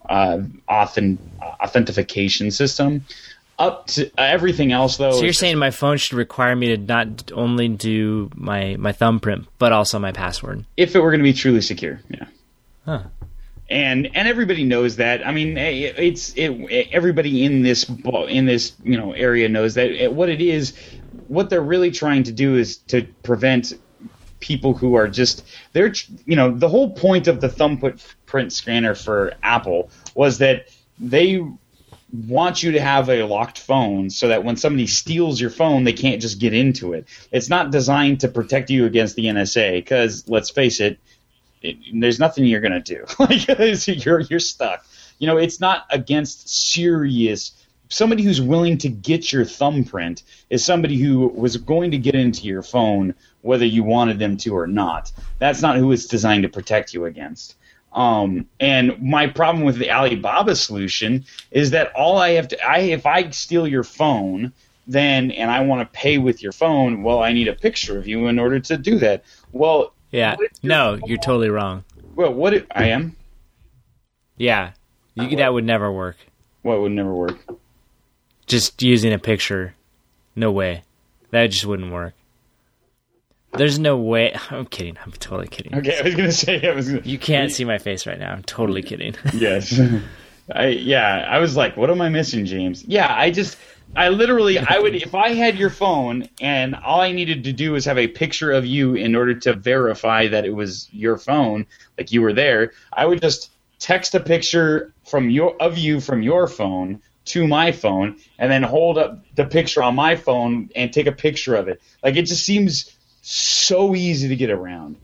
authentication system. Up to everything else, though. So you're saying my phone should require me to not only do my thumbprint, but also my password? If it were going to be truly secure, yeah. Huh. And everybody knows that. I mean, everybody in this area knows that what they're really trying to do is to prevent people who are the whole point of the thumbprint scanner for Apple was that they want you to have a locked phone so that when somebody steals your phone, they can't just get into it. It's not designed to protect you against the NSA because, let's face it, there's nothing you're going to do. You're stuck. It's not against serious. Somebody who's willing to get your thumbprint is somebody who was going to get into your phone whether you wanted them to or not. That's not who it's designed to protect you against. And my problem with the Alibaba solution is that if I steal your phone, and I want to pay with your phone, well, I need a picture of you in order to do that. Well, yeah, no, you're totally wrong. Well, I am? Yeah, that would never work. What would never work? Just using a picture. No way. That just wouldn't work. There's no way. I'm kidding. I'm totally kidding. Okay, I was going to say. You can't see my face right now. I'm totally kidding. Yes. I was like, what am I missing, James? Yeah, I would, if I had your phone and all I needed to do was have a picture of you in order to verify that it was your phone, like you were there, I would just text a picture of you from your phone to my phone and then hold up the picture on my phone and take a picture of it. Like, it just seems so easy to get around.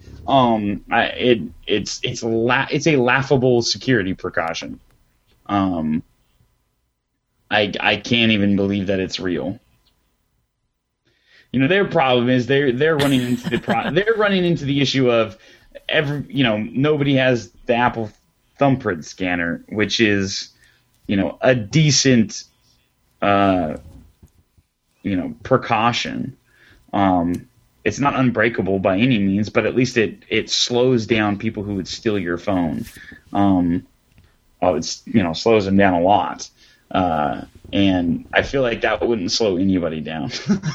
It's a laughable security precaution. I can't even believe that it's real. Their problem is they're running into they're running into the issue of nobody has the Apple thumbprint scanner, which is a decent precaution. It's not unbreakable by any means, but at least it slows down people who would steal your phone. It slows them down a lot. And I feel like that wouldn't slow anybody down.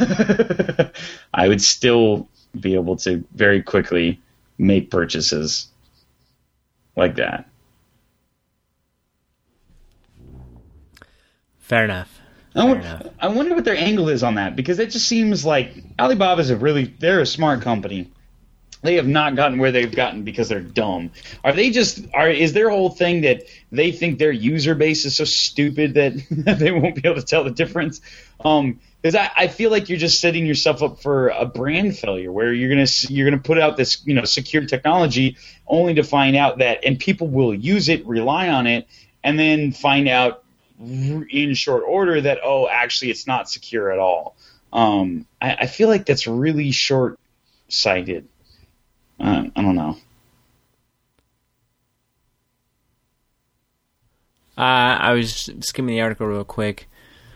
I would still be able to very quickly make purchases like that. Fair enough. I wonder what their angle is on that, because it just seems like Alibaba's they're a smart company. They have not gotten where they've gotten because they're dumb. Is their whole thing that they think their user base is so stupid that they won't be able to tell the difference? Because I feel like you're just setting yourself up for a brand failure where you're gonna put out this secure technology only to find out that, and people will use it, rely on it, and then find out in short order that, actually it's not secure at all. I feel like that's really short-sighted. I don't know. I was skimming the article real quick.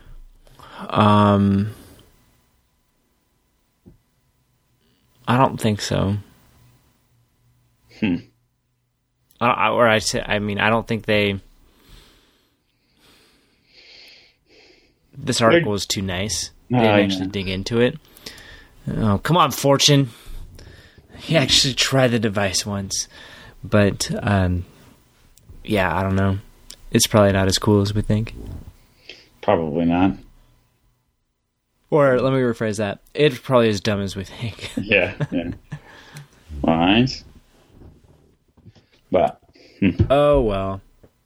I don't think so. I don't think they. This article was too nice. They didn't actually dig into it. Oh, come on, Fortune. He actually tried the device once. But, I don't know. It's probably not as cool as we think. Probably not. Or, let me rephrase that. It's probably as dumb as we think. Yeah. All right. But. Oh, well.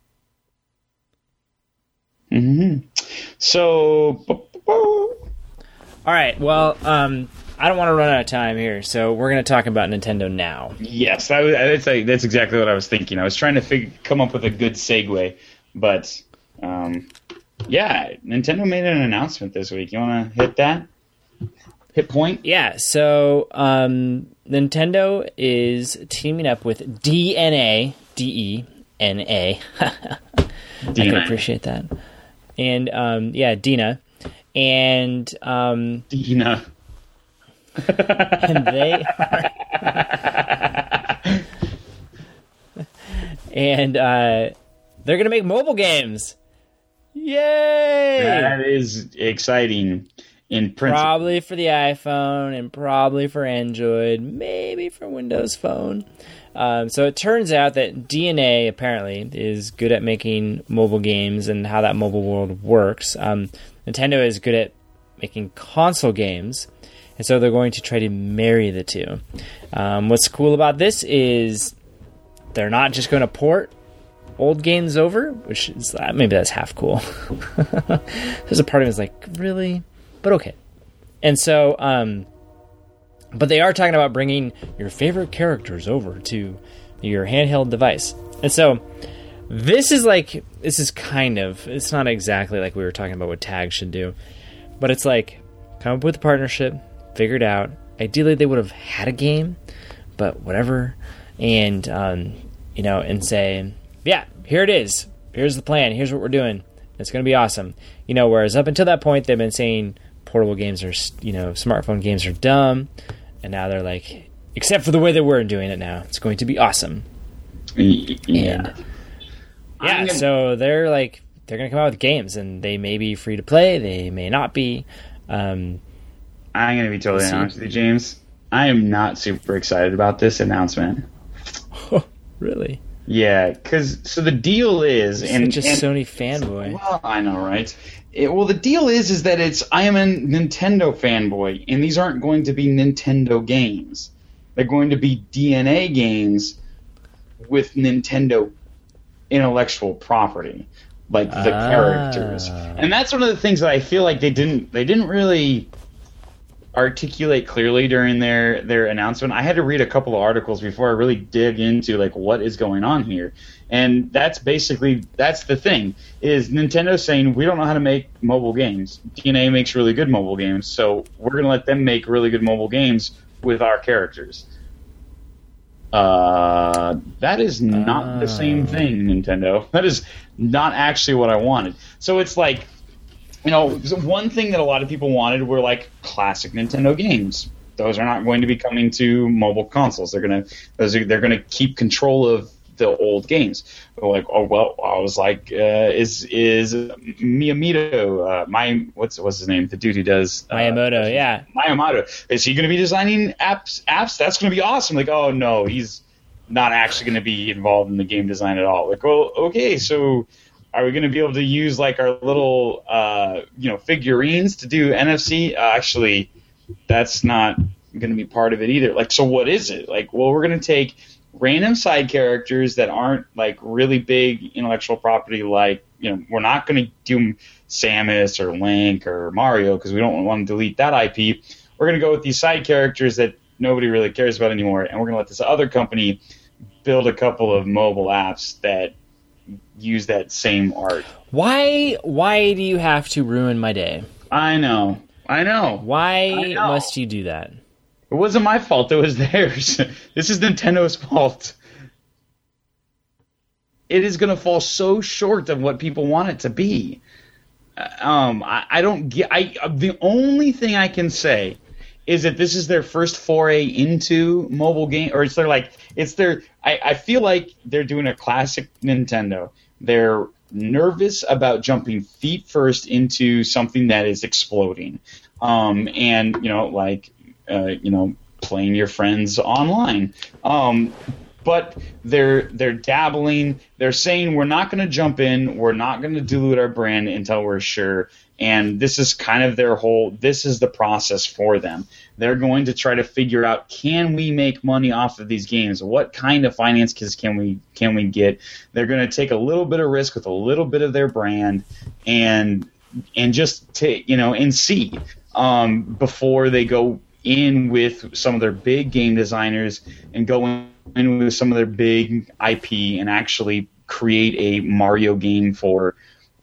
Mm-hmm. So. All right. Well, I don't want to run out of time here, so we're going to talk about Nintendo now. Yes, that's exactly what I was thinking. I was trying to come up with a good segue, but Nintendo made an announcement this week. You want to hit that? Hit point? Yeah, so Nintendo is teaming up with DNA, D-E-N-A. I can appreciate that. And, Dina. And Dina. And they are, they're going to make mobile games. Yay! That is exciting in principle. Probably for the iPhone and probably for Android, maybe for Windows Phone. So it turns out that DNA apparently is good at making mobile games and how that mobile world works. Nintendo is good at making console games, and so they're going to try to marry the two. What's cool about this is they're not just going to port old games over, which is maybe that's half cool. There's a part of me that's like, really? But okay. And so, but they are talking about bringing your favorite characters over to your handheld device. And so it's not exactly like we were talking about what Tag should do, but it's like, come up with a partnership, figure it out. Ideally, they would have had a game, but whatever. And, and say, yeah, here it is. Here's the plan. Here's what we're doing. It's going to be awesome. Whereas up until that point, they've been saying portable games are, smartphone games are dumb. And now they're like, except for the way that we're doing it now, it's going to be awesome. Yeah. So they're going to come out with games, and they may be free to play. They may not be. I'm going to be totally honest with you, James. I am not super excited about this announcement. Oh, really? Yeah, so the deal is... Such a Sony fanboy. Well, I know, right? The deal is that I am a Nintendo fanboy, and these aren't going to be Nintendo games. They're going to be DNA games with Nintendo intellectual property, like the characters. And that's one of the things that I feel like they didn't really articulate clearly during their announcement. I had to read a couple of articles before I really dig into what is going on here. And that's the thing, is Nintendo saying, we don't know how to make mobile games. DNA makes really good mobile games, so we're going to let them make really good mobile games with our characters. That is not the same thing, Nintendo. That is not actually what I wanted. So it's like, one thing that a lot of people wanted were classic Nintendo games. Those are not going to be coming to mobile consoles. They're gonna keep control of the old games. They're like, oh well, I was like, is Miyamoto, what's his name? The dude who does Miyamoto, yeah. Miyamoto. Is he going to be designing apps? That's going to be awesome. Like, oh no, he's not actually going to be involved in the game design at all. Like, well, okay, so are we going to be able to use our little figurines to do NFC? Actually, that's not going to be part of it either. So what is it? We're going to take random side characters that aren't really big intellectual property. We're not going to do Samus or Link or Mario because we don't want to delete that IP. We're going to go with these side characters that nobody really cares about anymore, and we're going to let this other company build a couple of mobile apps that use that same art. Why do you have to ruin my day? I know. Why must you do that? It wasn't my fault. It was theirs. This is Nintendo's fault. It is going to fall so short of what people want it to be. I don't get. The only thing I can say is that this is their first foray into mobile game, or I feel like they're doing a classic Nintendo. They're nervous about jumping feet first into something that is exploding, and playing your friends online. But they're dabbling. They're saying we're not going to jump in. We're not going to dilute our brand until we're sure. And this is kind of this is the process for them. They're going to try to figure out, can we make money off of these games? What kind of finances can we get? They're going to take a little bit of risk with a little bit of their brand and just take, and see before they go in with some of their big game designers and go in with some of their big IP and actually create a Mario game for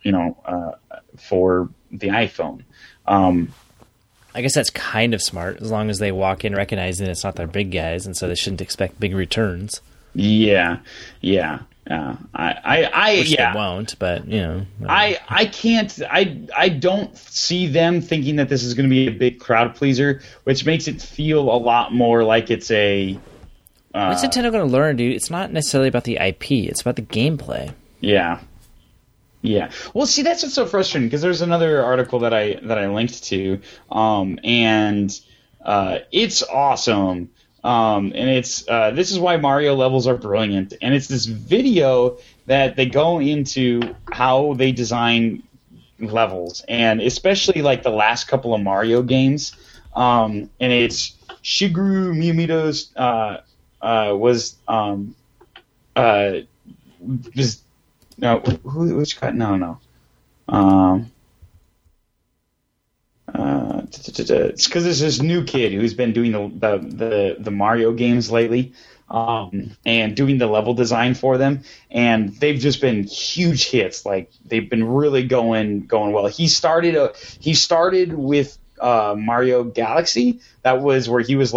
the iPhone. I guess that's kind of smart, as long as they walk in recognizing it's not their big guys, and so they shouldn't expect big returns. Yeah. Which they won't, but I can't. I don't see them thinking that this is going to be a big crowd pleaser, which makes it feel a lot more like it's a. What's Nintendo going to learn, dude? It's not necessarily about the IP; it's about the gameplay. Yeah. Yeah. Well, see, that's what's so frustrating because there's another article that I linked to, and it's awesome. And it's this is why Mario levels are brilliant, and it's this video that they go into how they design levels, and especially like the last couple of Mario games. And it's Shigeru Miyamoto's was no which guy no. It's because there's this new kid who's been doing the Mario games lately, and doing the level design for them, and they've just been huge hits. Like they've been really going well. He started with Mario Galaxy. That was where he was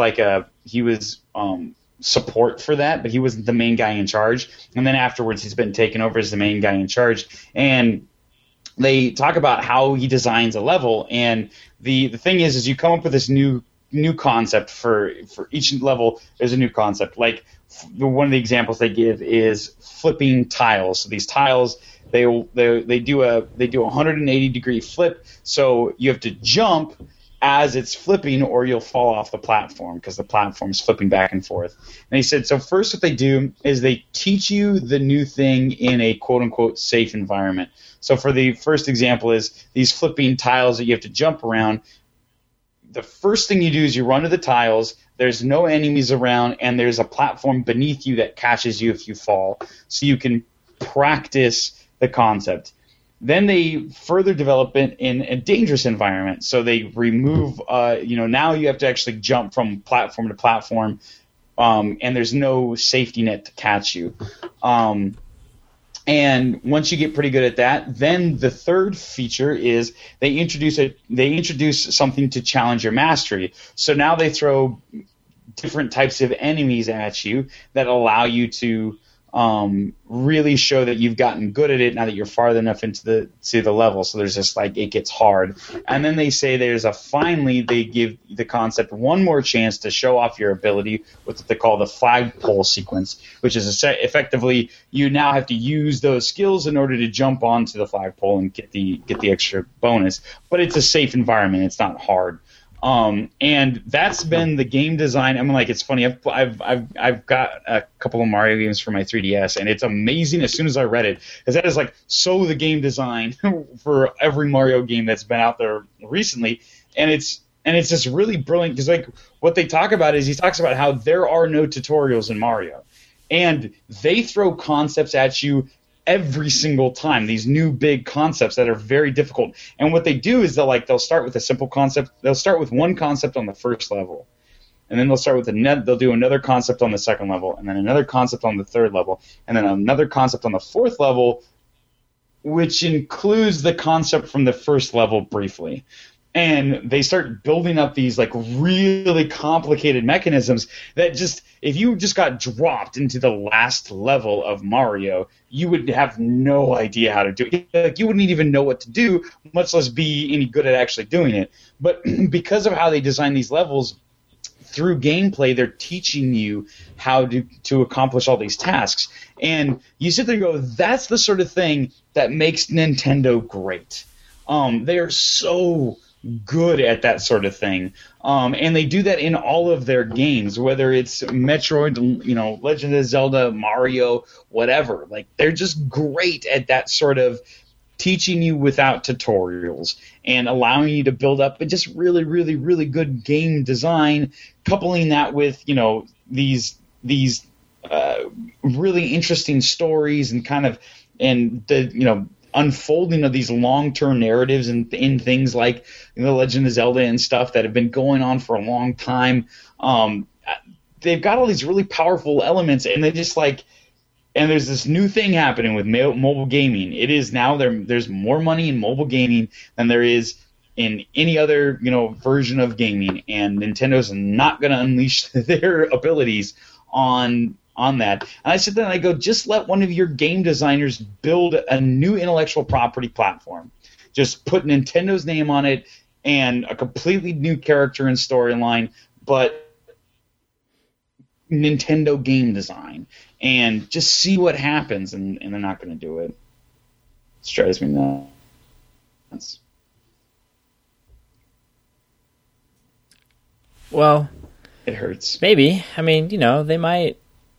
support for that, but he wasn't the main guy in charge. And then afterwards, he's been taken over as the main guy in charge. And they talk about how he designs a level, and the thing is you come up with this new concept for each level. There's a new concept. Like one of the examples they give is flipping tiles. So these tiles, they do a 180-degree flip. So you have to jump as it's flipping, or you'll fall off the platform because the platform is flipping back and forth. And he said, so first what they do is they teach you the new thing in a quote-unquote safe environment. So for the first example is these flipping tiles that you have to jump around. The first thing you do is you run to the tiles, there's no enemies around, and there's a platform beneath you that catches you if you fall, so you can practice the concept. Then they further develop it in a dangerous environment. So they remove, now you have to actually jump from platform to platform, and there's no safety net to catch you. And once you get pretty good at that, then the third feature is they introduce something to challenge your mastery. So now they throw different types of enemies at you that allow you to really show that you've gotten good at it now that you're farther enough into the level. So there's just like it gets hard. And then they say finally they give the concept one more chance to show off your ability with what they call the flagpole sequence, which is effectively you now have to use those skills in order to jump onto the flagpole and get the extra bonus. But it's a safe environment. It's not hard. And that's been the game design. I mean, like, it's funny. I've got a couple of Mario games for my 3DS, and it's amazing as soon as I read it, because that is like so the game design for every Mario game that's been out there recently, and it's just really brilliant because like what they talk about is he talks about how there are no tutorials in Mario, and they throw concepts at you every single time, these new big concepts that are very difficult. And what they do is they'll start with a simple concept. They'll start with one concept on the first level, and then they'll start with they'll do another concept on the second level, and then another concept on the third level, and then another concept on the fourth level, which includes the concept from the first level briefly. And they start building up these like really complicated mechanisms that just, if you just got dropped into the last level of Mario, you would have no idea how to do it. Like, you wouldn't even know what to do, much less be any good at actually doing it. But because of how they design these levels, through gameplay, they're teaching you how to accomplish all these tasks. And you sit there and go, that's the sort of thing that makes Nintendo great. They are so good at that sort of thing, and they do that in all of their games, whether it's Metroid, Legend of Zelda, Mario, whatever. Like, they're just great at that sort of teaching you without tutorials and allowing you to build up just really, really, really good game design, coupling that with these really interesting stories and the unfolding of these long-term narratives in things like The Legend of Zelda and stuff that have been going on for a long time. They've got all these really powerful elements, and they just and there's this new thing happening with mobile gaming. It is now there's more money in mobile gaming than there is in any other version of gaming, and Nintendo's not going to unleash their abilities on that. And I sit there and I go, just let one of your game designers build a new intellectual property platform. Just put Nintendo's name on it and a completely new character and storyline, but Nintendo game design. and just see what happens, and they're not going to do it. It drives me nuts. Well, it hurts. Maybe. I mean, they might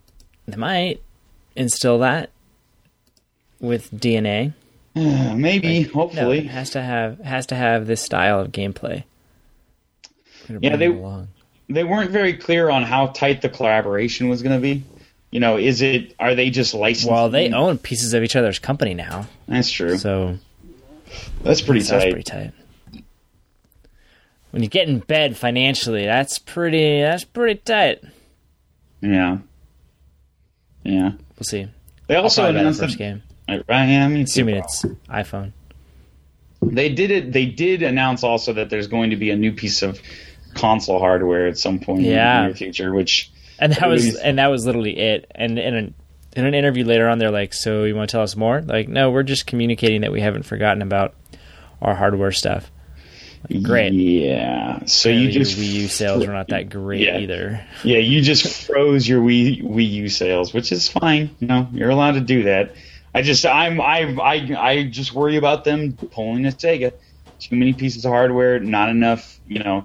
instill that with DNA. Maybe, hopefully. No, it has to have this style of gameplay. Yeah, they weren't very clear on how tight the collaboration was going to be. Are they just licensed? Well, they own pieces of each other's company now. That's true. So that's pretty tight. That's pretty tight. When you get in bed financially, that's pretty tight. Yeah. We'll see. They also announced the first game. Assuming it's iPhone. They did announce also that there's going to be a new piece of console hardware at some point in the near future, and that was literally it. And in an interview later on, they're like, "So you want to tell us more?" Like, no, we're just communicating that we haven't forgotten about our hardware stuff. Like, great. Yeah. So apparently your Wii U sales were not that great either. Yeah, you just froze your Wii U sales, which is fine. You're allowed to do that. I just worry about them pulling a Sega. Too many pieces of hardware, not enough,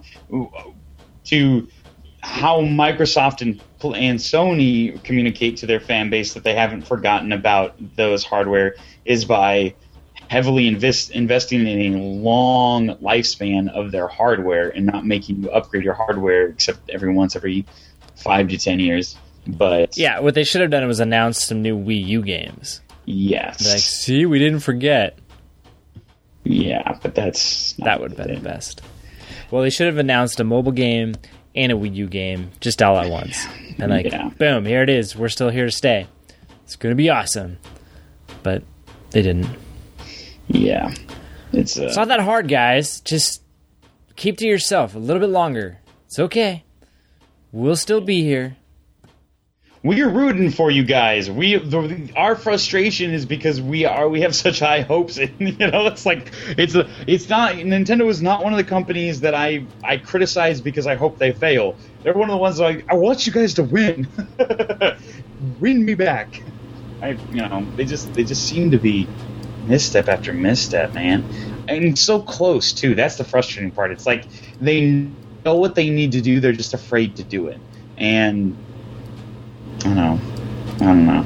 to how Microsoft and Sony communicate to their fan base that they haven't forgotten about those hardware is by heavily investing in a long lifespan of their hardware and not making you upgrade your hardware except every 5 to 10 years. But yeah, what they should have done was announce some new Wii U games. Yes. Like, see, we didn't forget. Yeah, but that would have been the best. Well, they should have announced a mobile game and a Wii U game just all at once. And boom, here it is. We're still here to stay. It's going to be awesome. But they didn't. Yeah. It's not that hard, guys. Just keep to yourself a little bit longer. It's okay. We'll still be here. We're rooting for you guys. Our frustration is because we have such high hopes. And, it's not Nintendo is not one of the companies that I criticize because I hope they fail. They're one of the ones that I want you guys to win. Win me back. They just seem to be misstep after misstep, man, and so close too. That's the frustrating part. It's like they know what they need to do. They're just afraid to do it, and I don't know.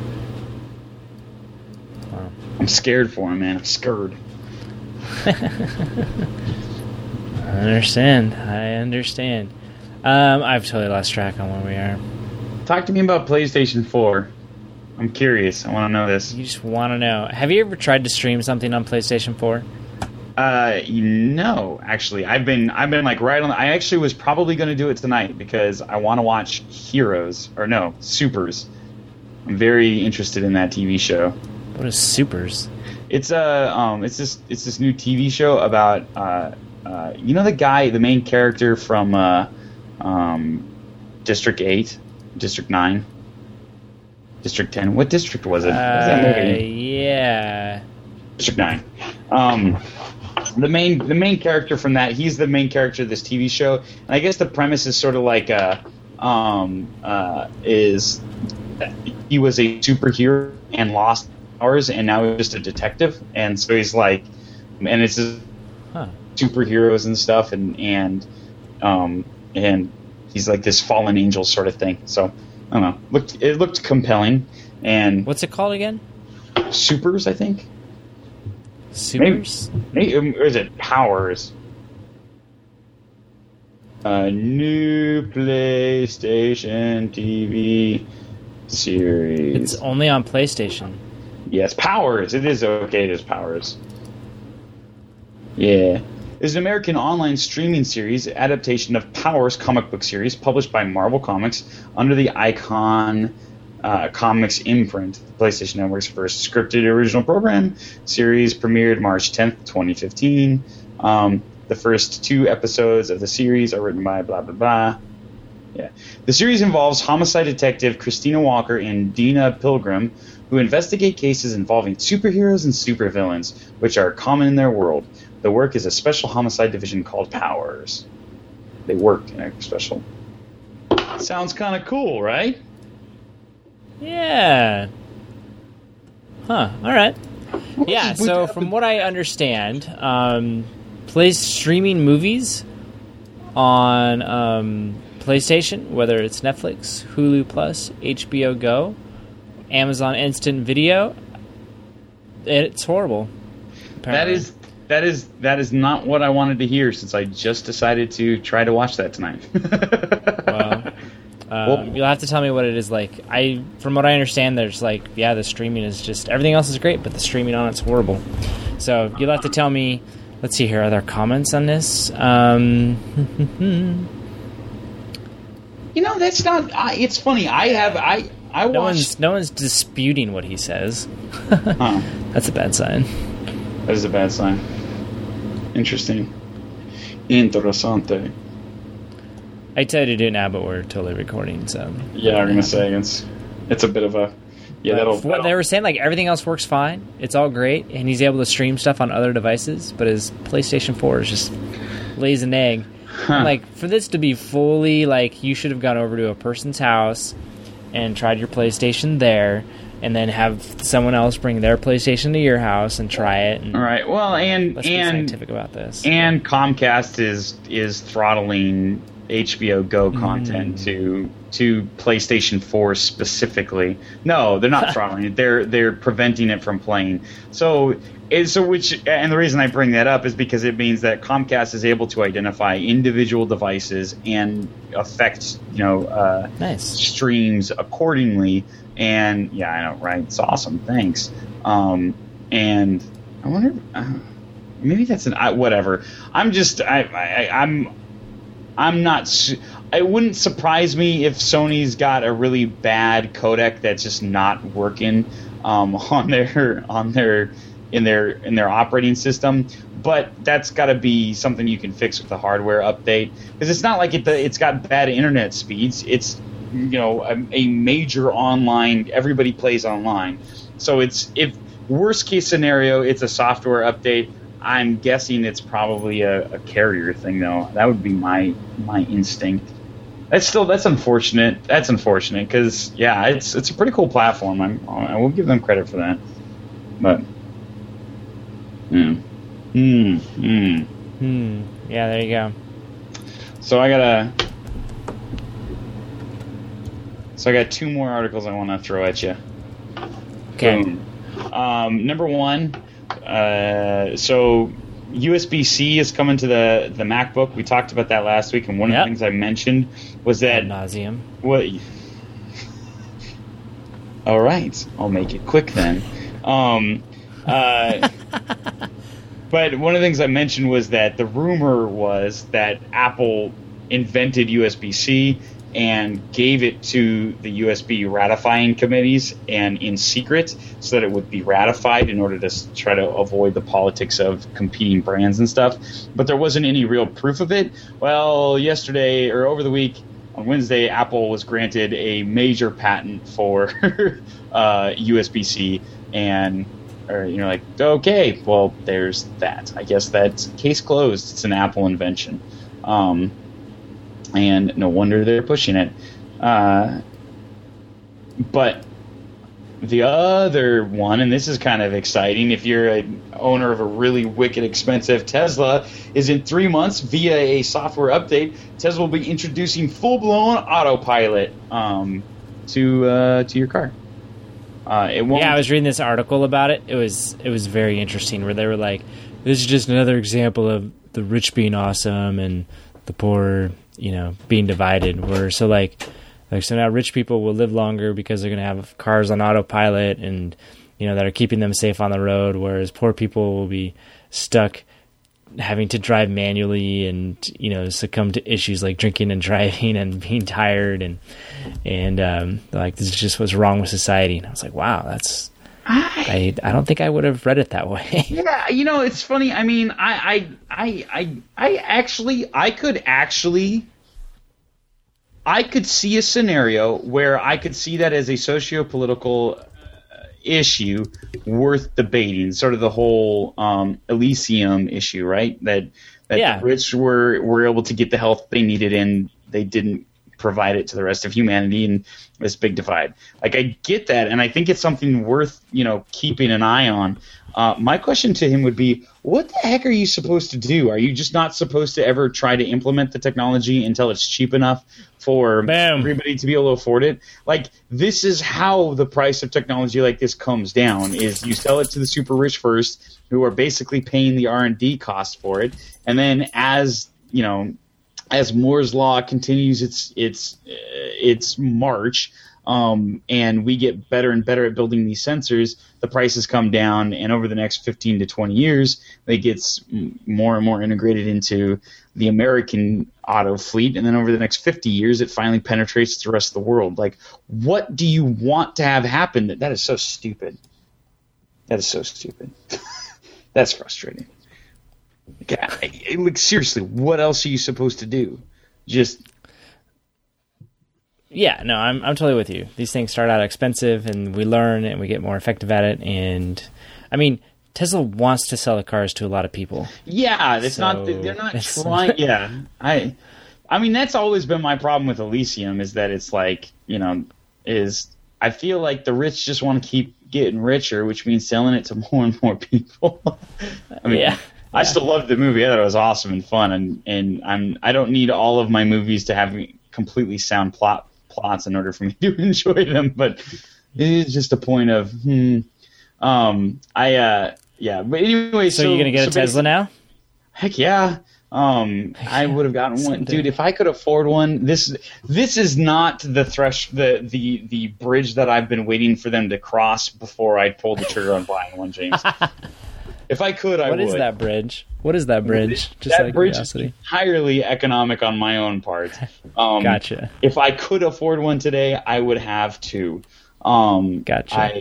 Wow. I'm scared for him, man. I'm scared. I understand. I've totally lost track on where we are. Talk to me about PlayStation 4. I'm curious. I want to know this. You just want to know. Have you ever tried to stream something on PlayStation 4? No, actually. I've been like right on. I actually was probably going to do it tonight because I want to watch Supers. I'm very interested in that TV show. What is Supers? It's this new TV show about the main character from District 8, District 9. District 10. What district was it? Yeah. District 9. The main character from that, he's the main character of this TV show. And I guess the premise is sort of like he was a superhero and lost powers, and now he's just a detective. And so he's like, and it's superheroes and stuff, and he's like this fallen angel sort of thing. So I don't know. It looked compelling. And what's it called again? Supers, I think. Supers? Maybe, or is it Powers? New PlayStation TV series. It's only on PlayStation. Yes, Powers. It is okay. It is Powers. Yeah. It's an American online streaming series adaptation of Powers comic book series published by Marvel Comics under the Icon Comics imprint. The PlayStation Network's first scripted original program series premiered March 10th, 2015. The first 2 episodes of the series are written by blah, blah, blah. Yeah. The series involves homicide detective Christina Walker and Dina Pilgrim, who investigate cases involving superheroes and supervillains, which are common in their world. The work is a special homicide division called Powers. They work in a special... Sounds kind of cool, right? Yeah. Huh. All right. Yeah. So from what I understand, plays streaming movies on PlayStation, whether it's Netflix, Hulu Plus, HBO Go, Amazon Instant Video. It's horrible. Apparently. That is not what I wanted to hear, since I just decided to try to watch that tonight. Well, you'll have to tell me what it is like. From what I understand, there's like, the streaming is just, everything else is great, but the streaming on it's horrible. So you'll have to tell me. Let's see here. Are there comments on this? That's not. It's funny. I watched. No one's disputing what he says. Huh. That's a bad sign. That is a bad sign. Interesting. Interessante. I tell you to do it now, but we're totally recording, so... Yeah, I'm going to say it's a bit of a... Yeah, that'll... What they were saying, like, everything else works fine. It's all great, and he's able to stream stuff on other devices, but his PlayStation 4 is just lays an egg. Huh. Like, for this to be fully, like, you should have gone over to a person's house and tried your PlayStation there, and then have someone else bring their PlayStation to your house and try it. And all right. Well, let's be scientific about this. And Comcast is throttling HBO Go content to PlayStation 4 specifically. No, they're not throttling it. They're preventing it from playing. And the reason I bring that up is because it means that Comcast is able to identify individual devices and affect streams accordingly. And yeah, I know, right? It's awesome. Thanks. And I wonder, maybe that's whatever. I'm not. It wouldn't surprise me if Sony's got a really bad codec that's just not working in their operating system. But that's got to be something you can fix with the hardware update, because it's not like it's got bad internet speeds. It's a major online. Everybody plays online, so if worst case scenario, it's a software update. I'm guessing it's probably a carrier thing, though. That would be my instinct. That's unfortunate. That's unfortunate because it's a pretty cool platform. I will give them credit for that. But yeah, there you go. So I got two more articles I want to throw at you. Okay. Number one. So USB-C is coming to the MacBook. We talked about that last week, and one of the things I mentioned was that ad nauseum. What? All right, I'll make it quick then. But one of the things I mentioned was that the rumor was that Apple invented USB-C and gave it to the USB ratifying committees and in secret so that it would be ratified in order to try to avoid the politics of competing brands and stuff. But there wasn't any real proof of it. Well, yesterday or over the week, on Wednesday, Apple was granted a major patent for USB-C, and okay, well, there's that. I guess that's case closed. It's an Apple invention. And no wonder they're pushing it. But the other one, and this is kind of exciting, if you're an owner of a really wicked expensive Tesla, is in 3 months, via a software update, Tesla will be introducing full-blown autopilot to your car. I was reading this article about it. It was very interesting, where they were like, this is just another example of the rich being awesome and the poor being divided. So now rich people will live longer because they're going to have cars on autopilot and that are keeping them safe on the road, whereas poor people will be stuck having to drive manually and succumb to issues like drinking and driving and being tired and this is just what's wrong with society. And I was like, wow, that's I don't think I would have read it that way. Yeah, it's funny. I mean, I could see a scenario where I could see that as a socio-political issue worth debating. Sort of the whole Elysium issue, right? That the rich were able to get the health they needed and they didn't provide it to the rest of humanity in this big divide. Like, I get that, and I think it's something worth, keeping an eye on. My question to him would be, what the heck are you supposed to do? Are you just not supposed to ever try to implement the technology until it's cheap enough for everybody to be able to afford it? Like, this is how the price of technology like this comes down, is you sell it to the super rich first, who are basically paying the R&D cost for it. And then as Moore's Law continues its march, and we get better and better at building these sensors, the prices come down, and over the next 15 to 20 years, it gets more and more integrated into the American auto fleet, and then over the next 50 years, it finally penetrates the rest of the world. Like, what do you want to have happen? That is so stupid. That is so stupid. That's frustrating. Like, seriously, what else are you supposed to do? Just... Yeah, no, I'm totally with you. These things start out expensive, and we learn, and we get more effective at it. And I mean, Tesla wants to sell the cars to a lot of people. Yeah, it's not. They're not trying. Yeah, I mean, that's always been my problem with Elysium, is that it's like, I feel like the rich just want to keep getting richer, which means selling it to more and more people. I mean, yeah. I still loved the movie. I thought it was awesome and fun, and I don't need all of my movies to have completely sound plots in order for me to enjoy them, but it is just a point of but anyway, so you're gonna get a Tesla now? Heck yeah. I would have gotten one, dude. If I could afford one, this is not the bridge that I've been waiting for them to cross before I pulled the trigger on buying one, James. If I could, I would. What is that bridge? What is that bridge? Just that bridge is entirely economic on my own part. Gotcha. If I could afford one today, I would have two. Gotcha.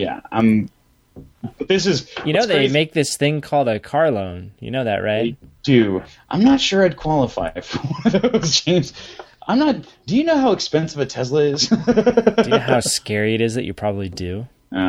This is. They crazy. make this thing called a car loan. You know that, right? They do. I'm not sure I'd qualify for one of those, James. I'm not. Do you know how expensive a Tesla is? Do you know how scary it is that you probably do?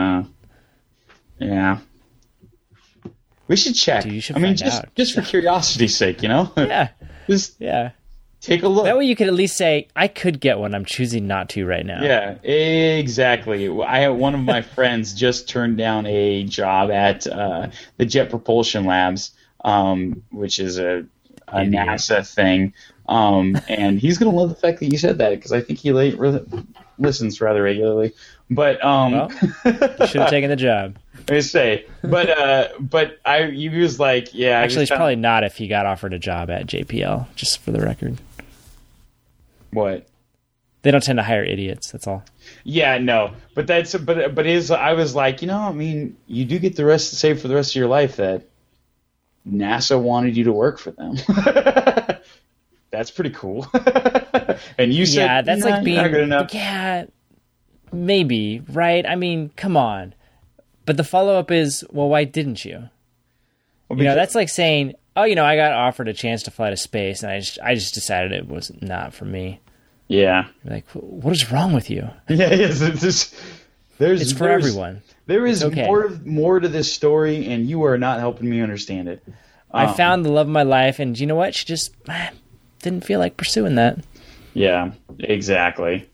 Yeah. We should check. Dude, you should just for curiosity's sake, Yeah. Just take a look. That way you could at least say, I could get one. I'm choosing not to right now. Yeah, exactly. I had one of my friends just turned down a job at the Jet Propulsion Labs, which is a NASA thing. And he's going to love the fact that you said that, because I think he listens rather regularly. But you should have taken the job. I say, but he was like, yeah. Actually, it's probably not if he got offered a job at JPL. Just for the record. What? They don't tend to hire idiots. That's all. Yeah, no, but I was like, you do get save for the rest of your life that NASA wanted you to work for them. That's pretty cool. And you said, yeah, that's like being not good enough. Yeah, maybe, right? I mean, come on. But the follow-up is, well, why didn't you? Well, that's like saying, oh, I got offered a chance to fly to space, and I just decided it was not for me. Yeah. You're like, what is wrong with you? Yeah, it's for everyone. There is more to this story, and you are not helping me understand it. I found the love of my life, and you know what? She just didn't feel like pursuing that. Yeah, exactly.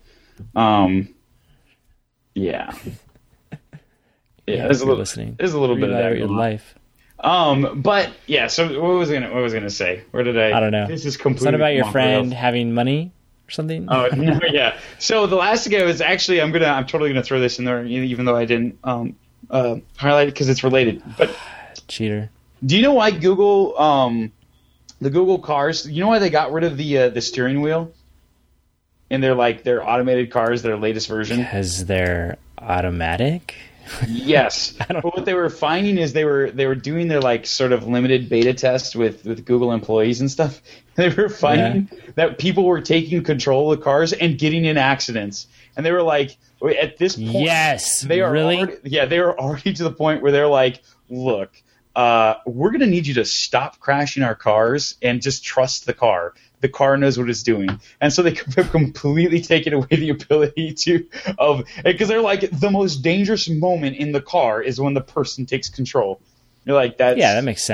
Yeah. Yeah, there's a little bit of that in life. But yeah. So what was I gonna say? Where did I? I don't know. This is completely. Something about your friend having money or something. Oh no, yeah. So the last thing was actually I'm totally gonna throw this in there, even though I didn't highlight it because it's related. But cheater. Do you know why Google the Google cars? You know why they got rid of the steering wheel? And their automated cars, their latest version. Because they're automatic. Yes, but what they were finding is they were doing their sort of limited beta test with Google employees and stuff. They were finding that people were taking control of the cars and getting in accidents, and they were like, at this point, yes, they are really, they are already to the point where they're like, look, we're going to need you to stop crashing our cars and just trust the car. The car knows what it's doing. And so they have completely taken away the ability because they're like, the most dangerous moment in the car is when the person takes control. You're like, that makes sense.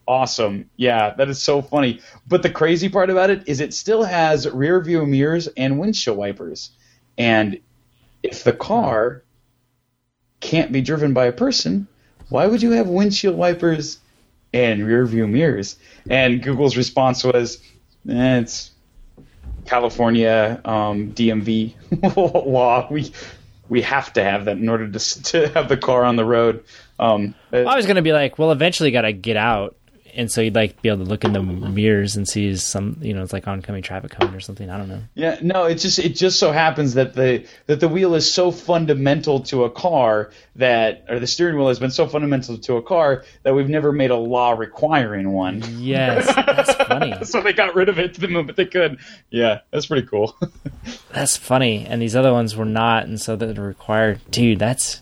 awesome. Yeah, that is so funny. But the crazy part about it is it still has rear view mirrors and windshield wipers. And if the car can't be driven by a person, why would you have windshield wipers and rear view mirrors? And Google's response was, it's California DMV law. We have to have that in order to have the car on the road. I was going to be like, well, eventually got to get out. And so you'd like be able to look in the mirrors and see some, it's like oncoming traffic coming or something. I don't know. Yeah, no, it just so happens that the wheel is so fundamental to a car or the steering wheel has been so fundamental to a car that we've never made a law requiring one. Yes, that's funny. So they got rid of it the moment they could. Yeah, that's pretty cool. That's funny. And these other ones were not, and so they're required. Dude, that's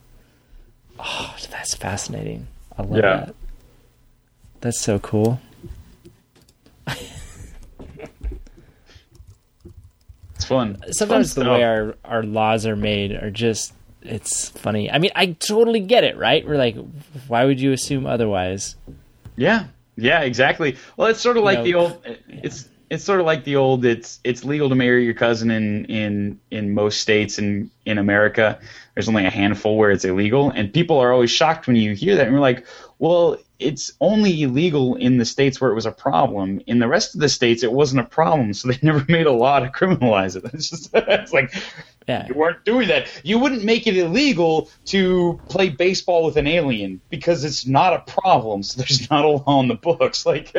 fascinating. I love that. That's so cool. It's fun. Sometimes the way our laws are made are just, it's funny. I mean, I totally get it, right? We're like, why would you assume otherwise? Yeah, exactly. Well, it's sort of like the old. It's sort of like the old. It's legal to marry your cousin in most states in America. There's only a handful where it's illegal, and people are always shocked when you hear that. And we're like, well, it's only illegal in the states where it was a problem. In the rest of the states, it wasn't a problem, so they never made a law to criminalize it. It's like, you weren't doing that. You wouldn't make it illegal to play baseball with an alien because it's not a problem, so there's not a law on the books. Like,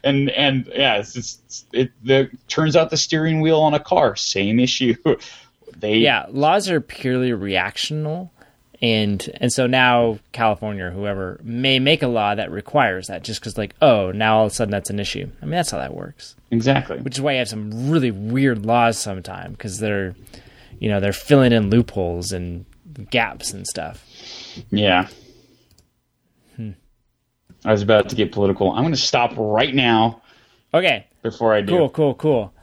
it turns out the steering wheel on a car, same issue. Laws are purely reactional. And so now California or whoever may make a law that requires that just because, like, now all of a sudden that's an issue. I mean, that's how that works. Exactly. Which is why you have some really weird laws sometimes because they're filling in loopholes and gaps and stuff. Yeah. I was about to get political. I'm going to stop right now. Okay. Before I do. Cool.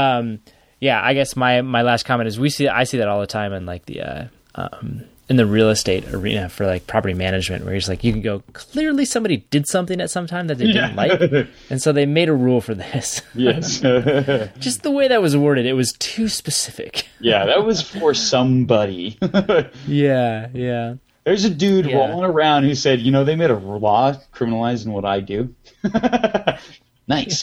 I guess my last comment is I see that all the time in like the in the real estate arena for like property management where it's like you can go, clearly somebody did something at some time that they didn't like, and so they made a rule for this. Yes. Just the way that was worded, it was too specific. Yeah, that was for somebody. Yeah. There's a dude rolling around who said, they made a law criminalizing what I do. Nice.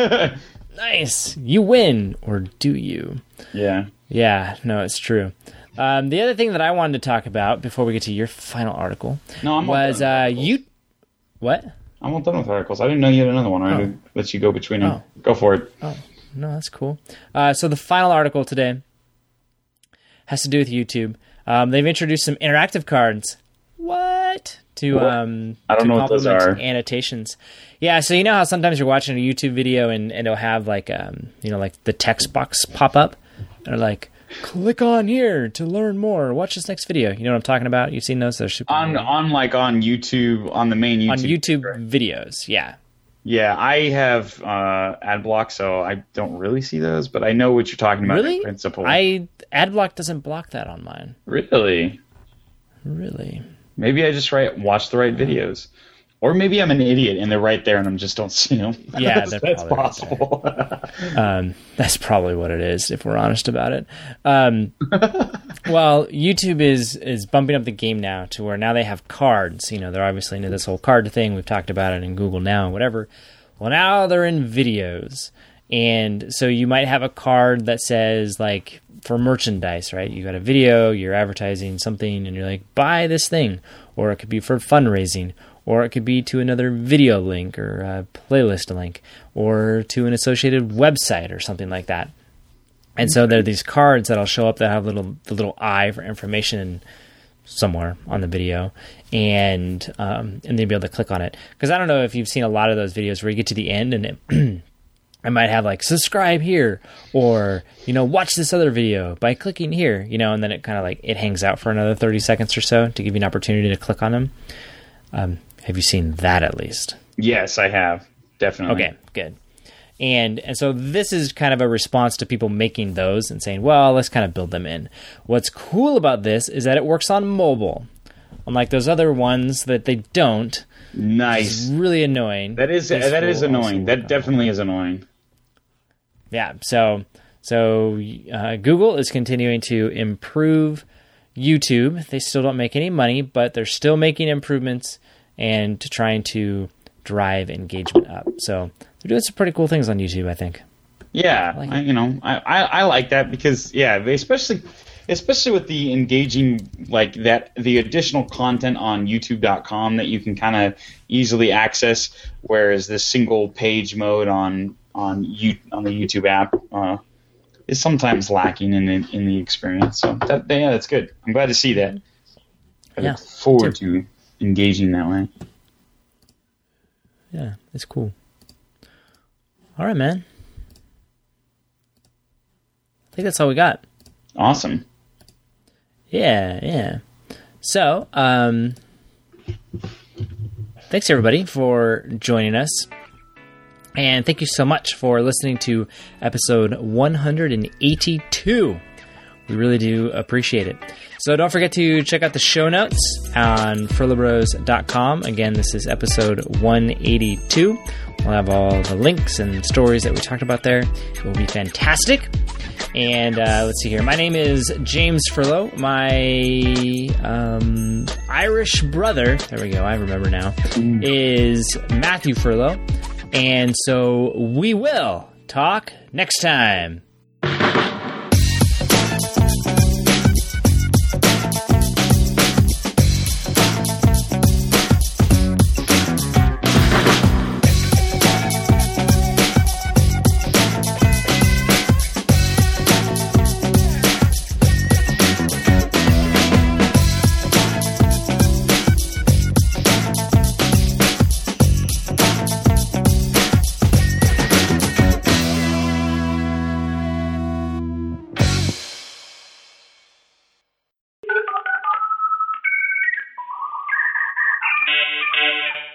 Nice. You win, or do you? Yeah. Yeah, no, it's true. The other thing that I wanted to talk about before we get to your final article was you. What? I'm all done with articles. I didn't know you had another one. I had to let you go between them. Go for it. Oh, no, that's cool. So the final article today has to do with YouTube. They've introduced some interactive cards. What? I don't know what those are. Annotations. Yeah, so you know how sometimes you're watching a YouTube video and it'll have like like the text box pop up, and like, click on here to learn more. Watch this next video. You know what I'm talking about? You've seen those? They're super on YouTube, on the main YouTube. On YouTube videos, yeah. Yeah, I have ad block, so I don't really see those, but I know what you're talking about. Really? In principle. Ad block doesn't block that on mine. Really? Maybe I just watch the right videos. Or maybe I'm an idiot and they're right there and I just don't see them. Yeah, that's possible. Right. That's probably what it is, if we're honest about it. Well, YouTube is bumping up the game now to where now they have cards. They're obviously into this whole card thing. We've talked about it in Google Now and whatever. Well, now they're in videos. And so you might have a card that says, like, for merchandise, right? You got a video, you're advertising something, and you're like, buy this thing. Or it could be for fundraising. Or it could be to another video link or a playlist link or to an associated website or something like that. And so there are these cards that'll show up that have the little eye for information somewhere on the video, and then be able to click on it. Because I don't know if you've seen a lot of those videos where you get to the end and it I might have like subscribe here or watch this other video by clicking here, and then it kind of like it hangs out for another 30 seconds or so to give you an opportunity to click on them. Have you seen that at least? Yes, I have. Definitely. Okay, good. And so this is kind of a response to people making those and saying, well, let's kind of build them in. What's cool about this is that it works on mobile. unlike those other ones that they don't. Nice. It's really annoying. That is annoying. That definitely is annoying. Yeah. So Google is continuing to improve YouTube. They still don't make any money, but they're still making improvements and trying to drive engagement up. So they're doing some pretty cool things on YouTube, I think. Yeah, I like that because they especially with the engaging the additional content on YouTube.com that you can kind of easily access, whereas the single page mode on the YouTube app is sometimes lacking in the experience. So that's good. I'm glad to see that. I look forward to engaging that way. Yeah, it's cool. All right, man. I think that's all we got. Awesome. Yeah. So, thanks everybody for joining us. And thank you so much for listening to episode 182. We really do appreciate it. So don't forget to check out the show notes on furlobros.com. Again, this is episode 182. We'll have all the links and stories that we talked about there. It will be fantastic. And let's see here. My name is James Furlow. My Irish brother, there we go, I remember now, is Matthew Furlow. And so we will talk next time. Thank you.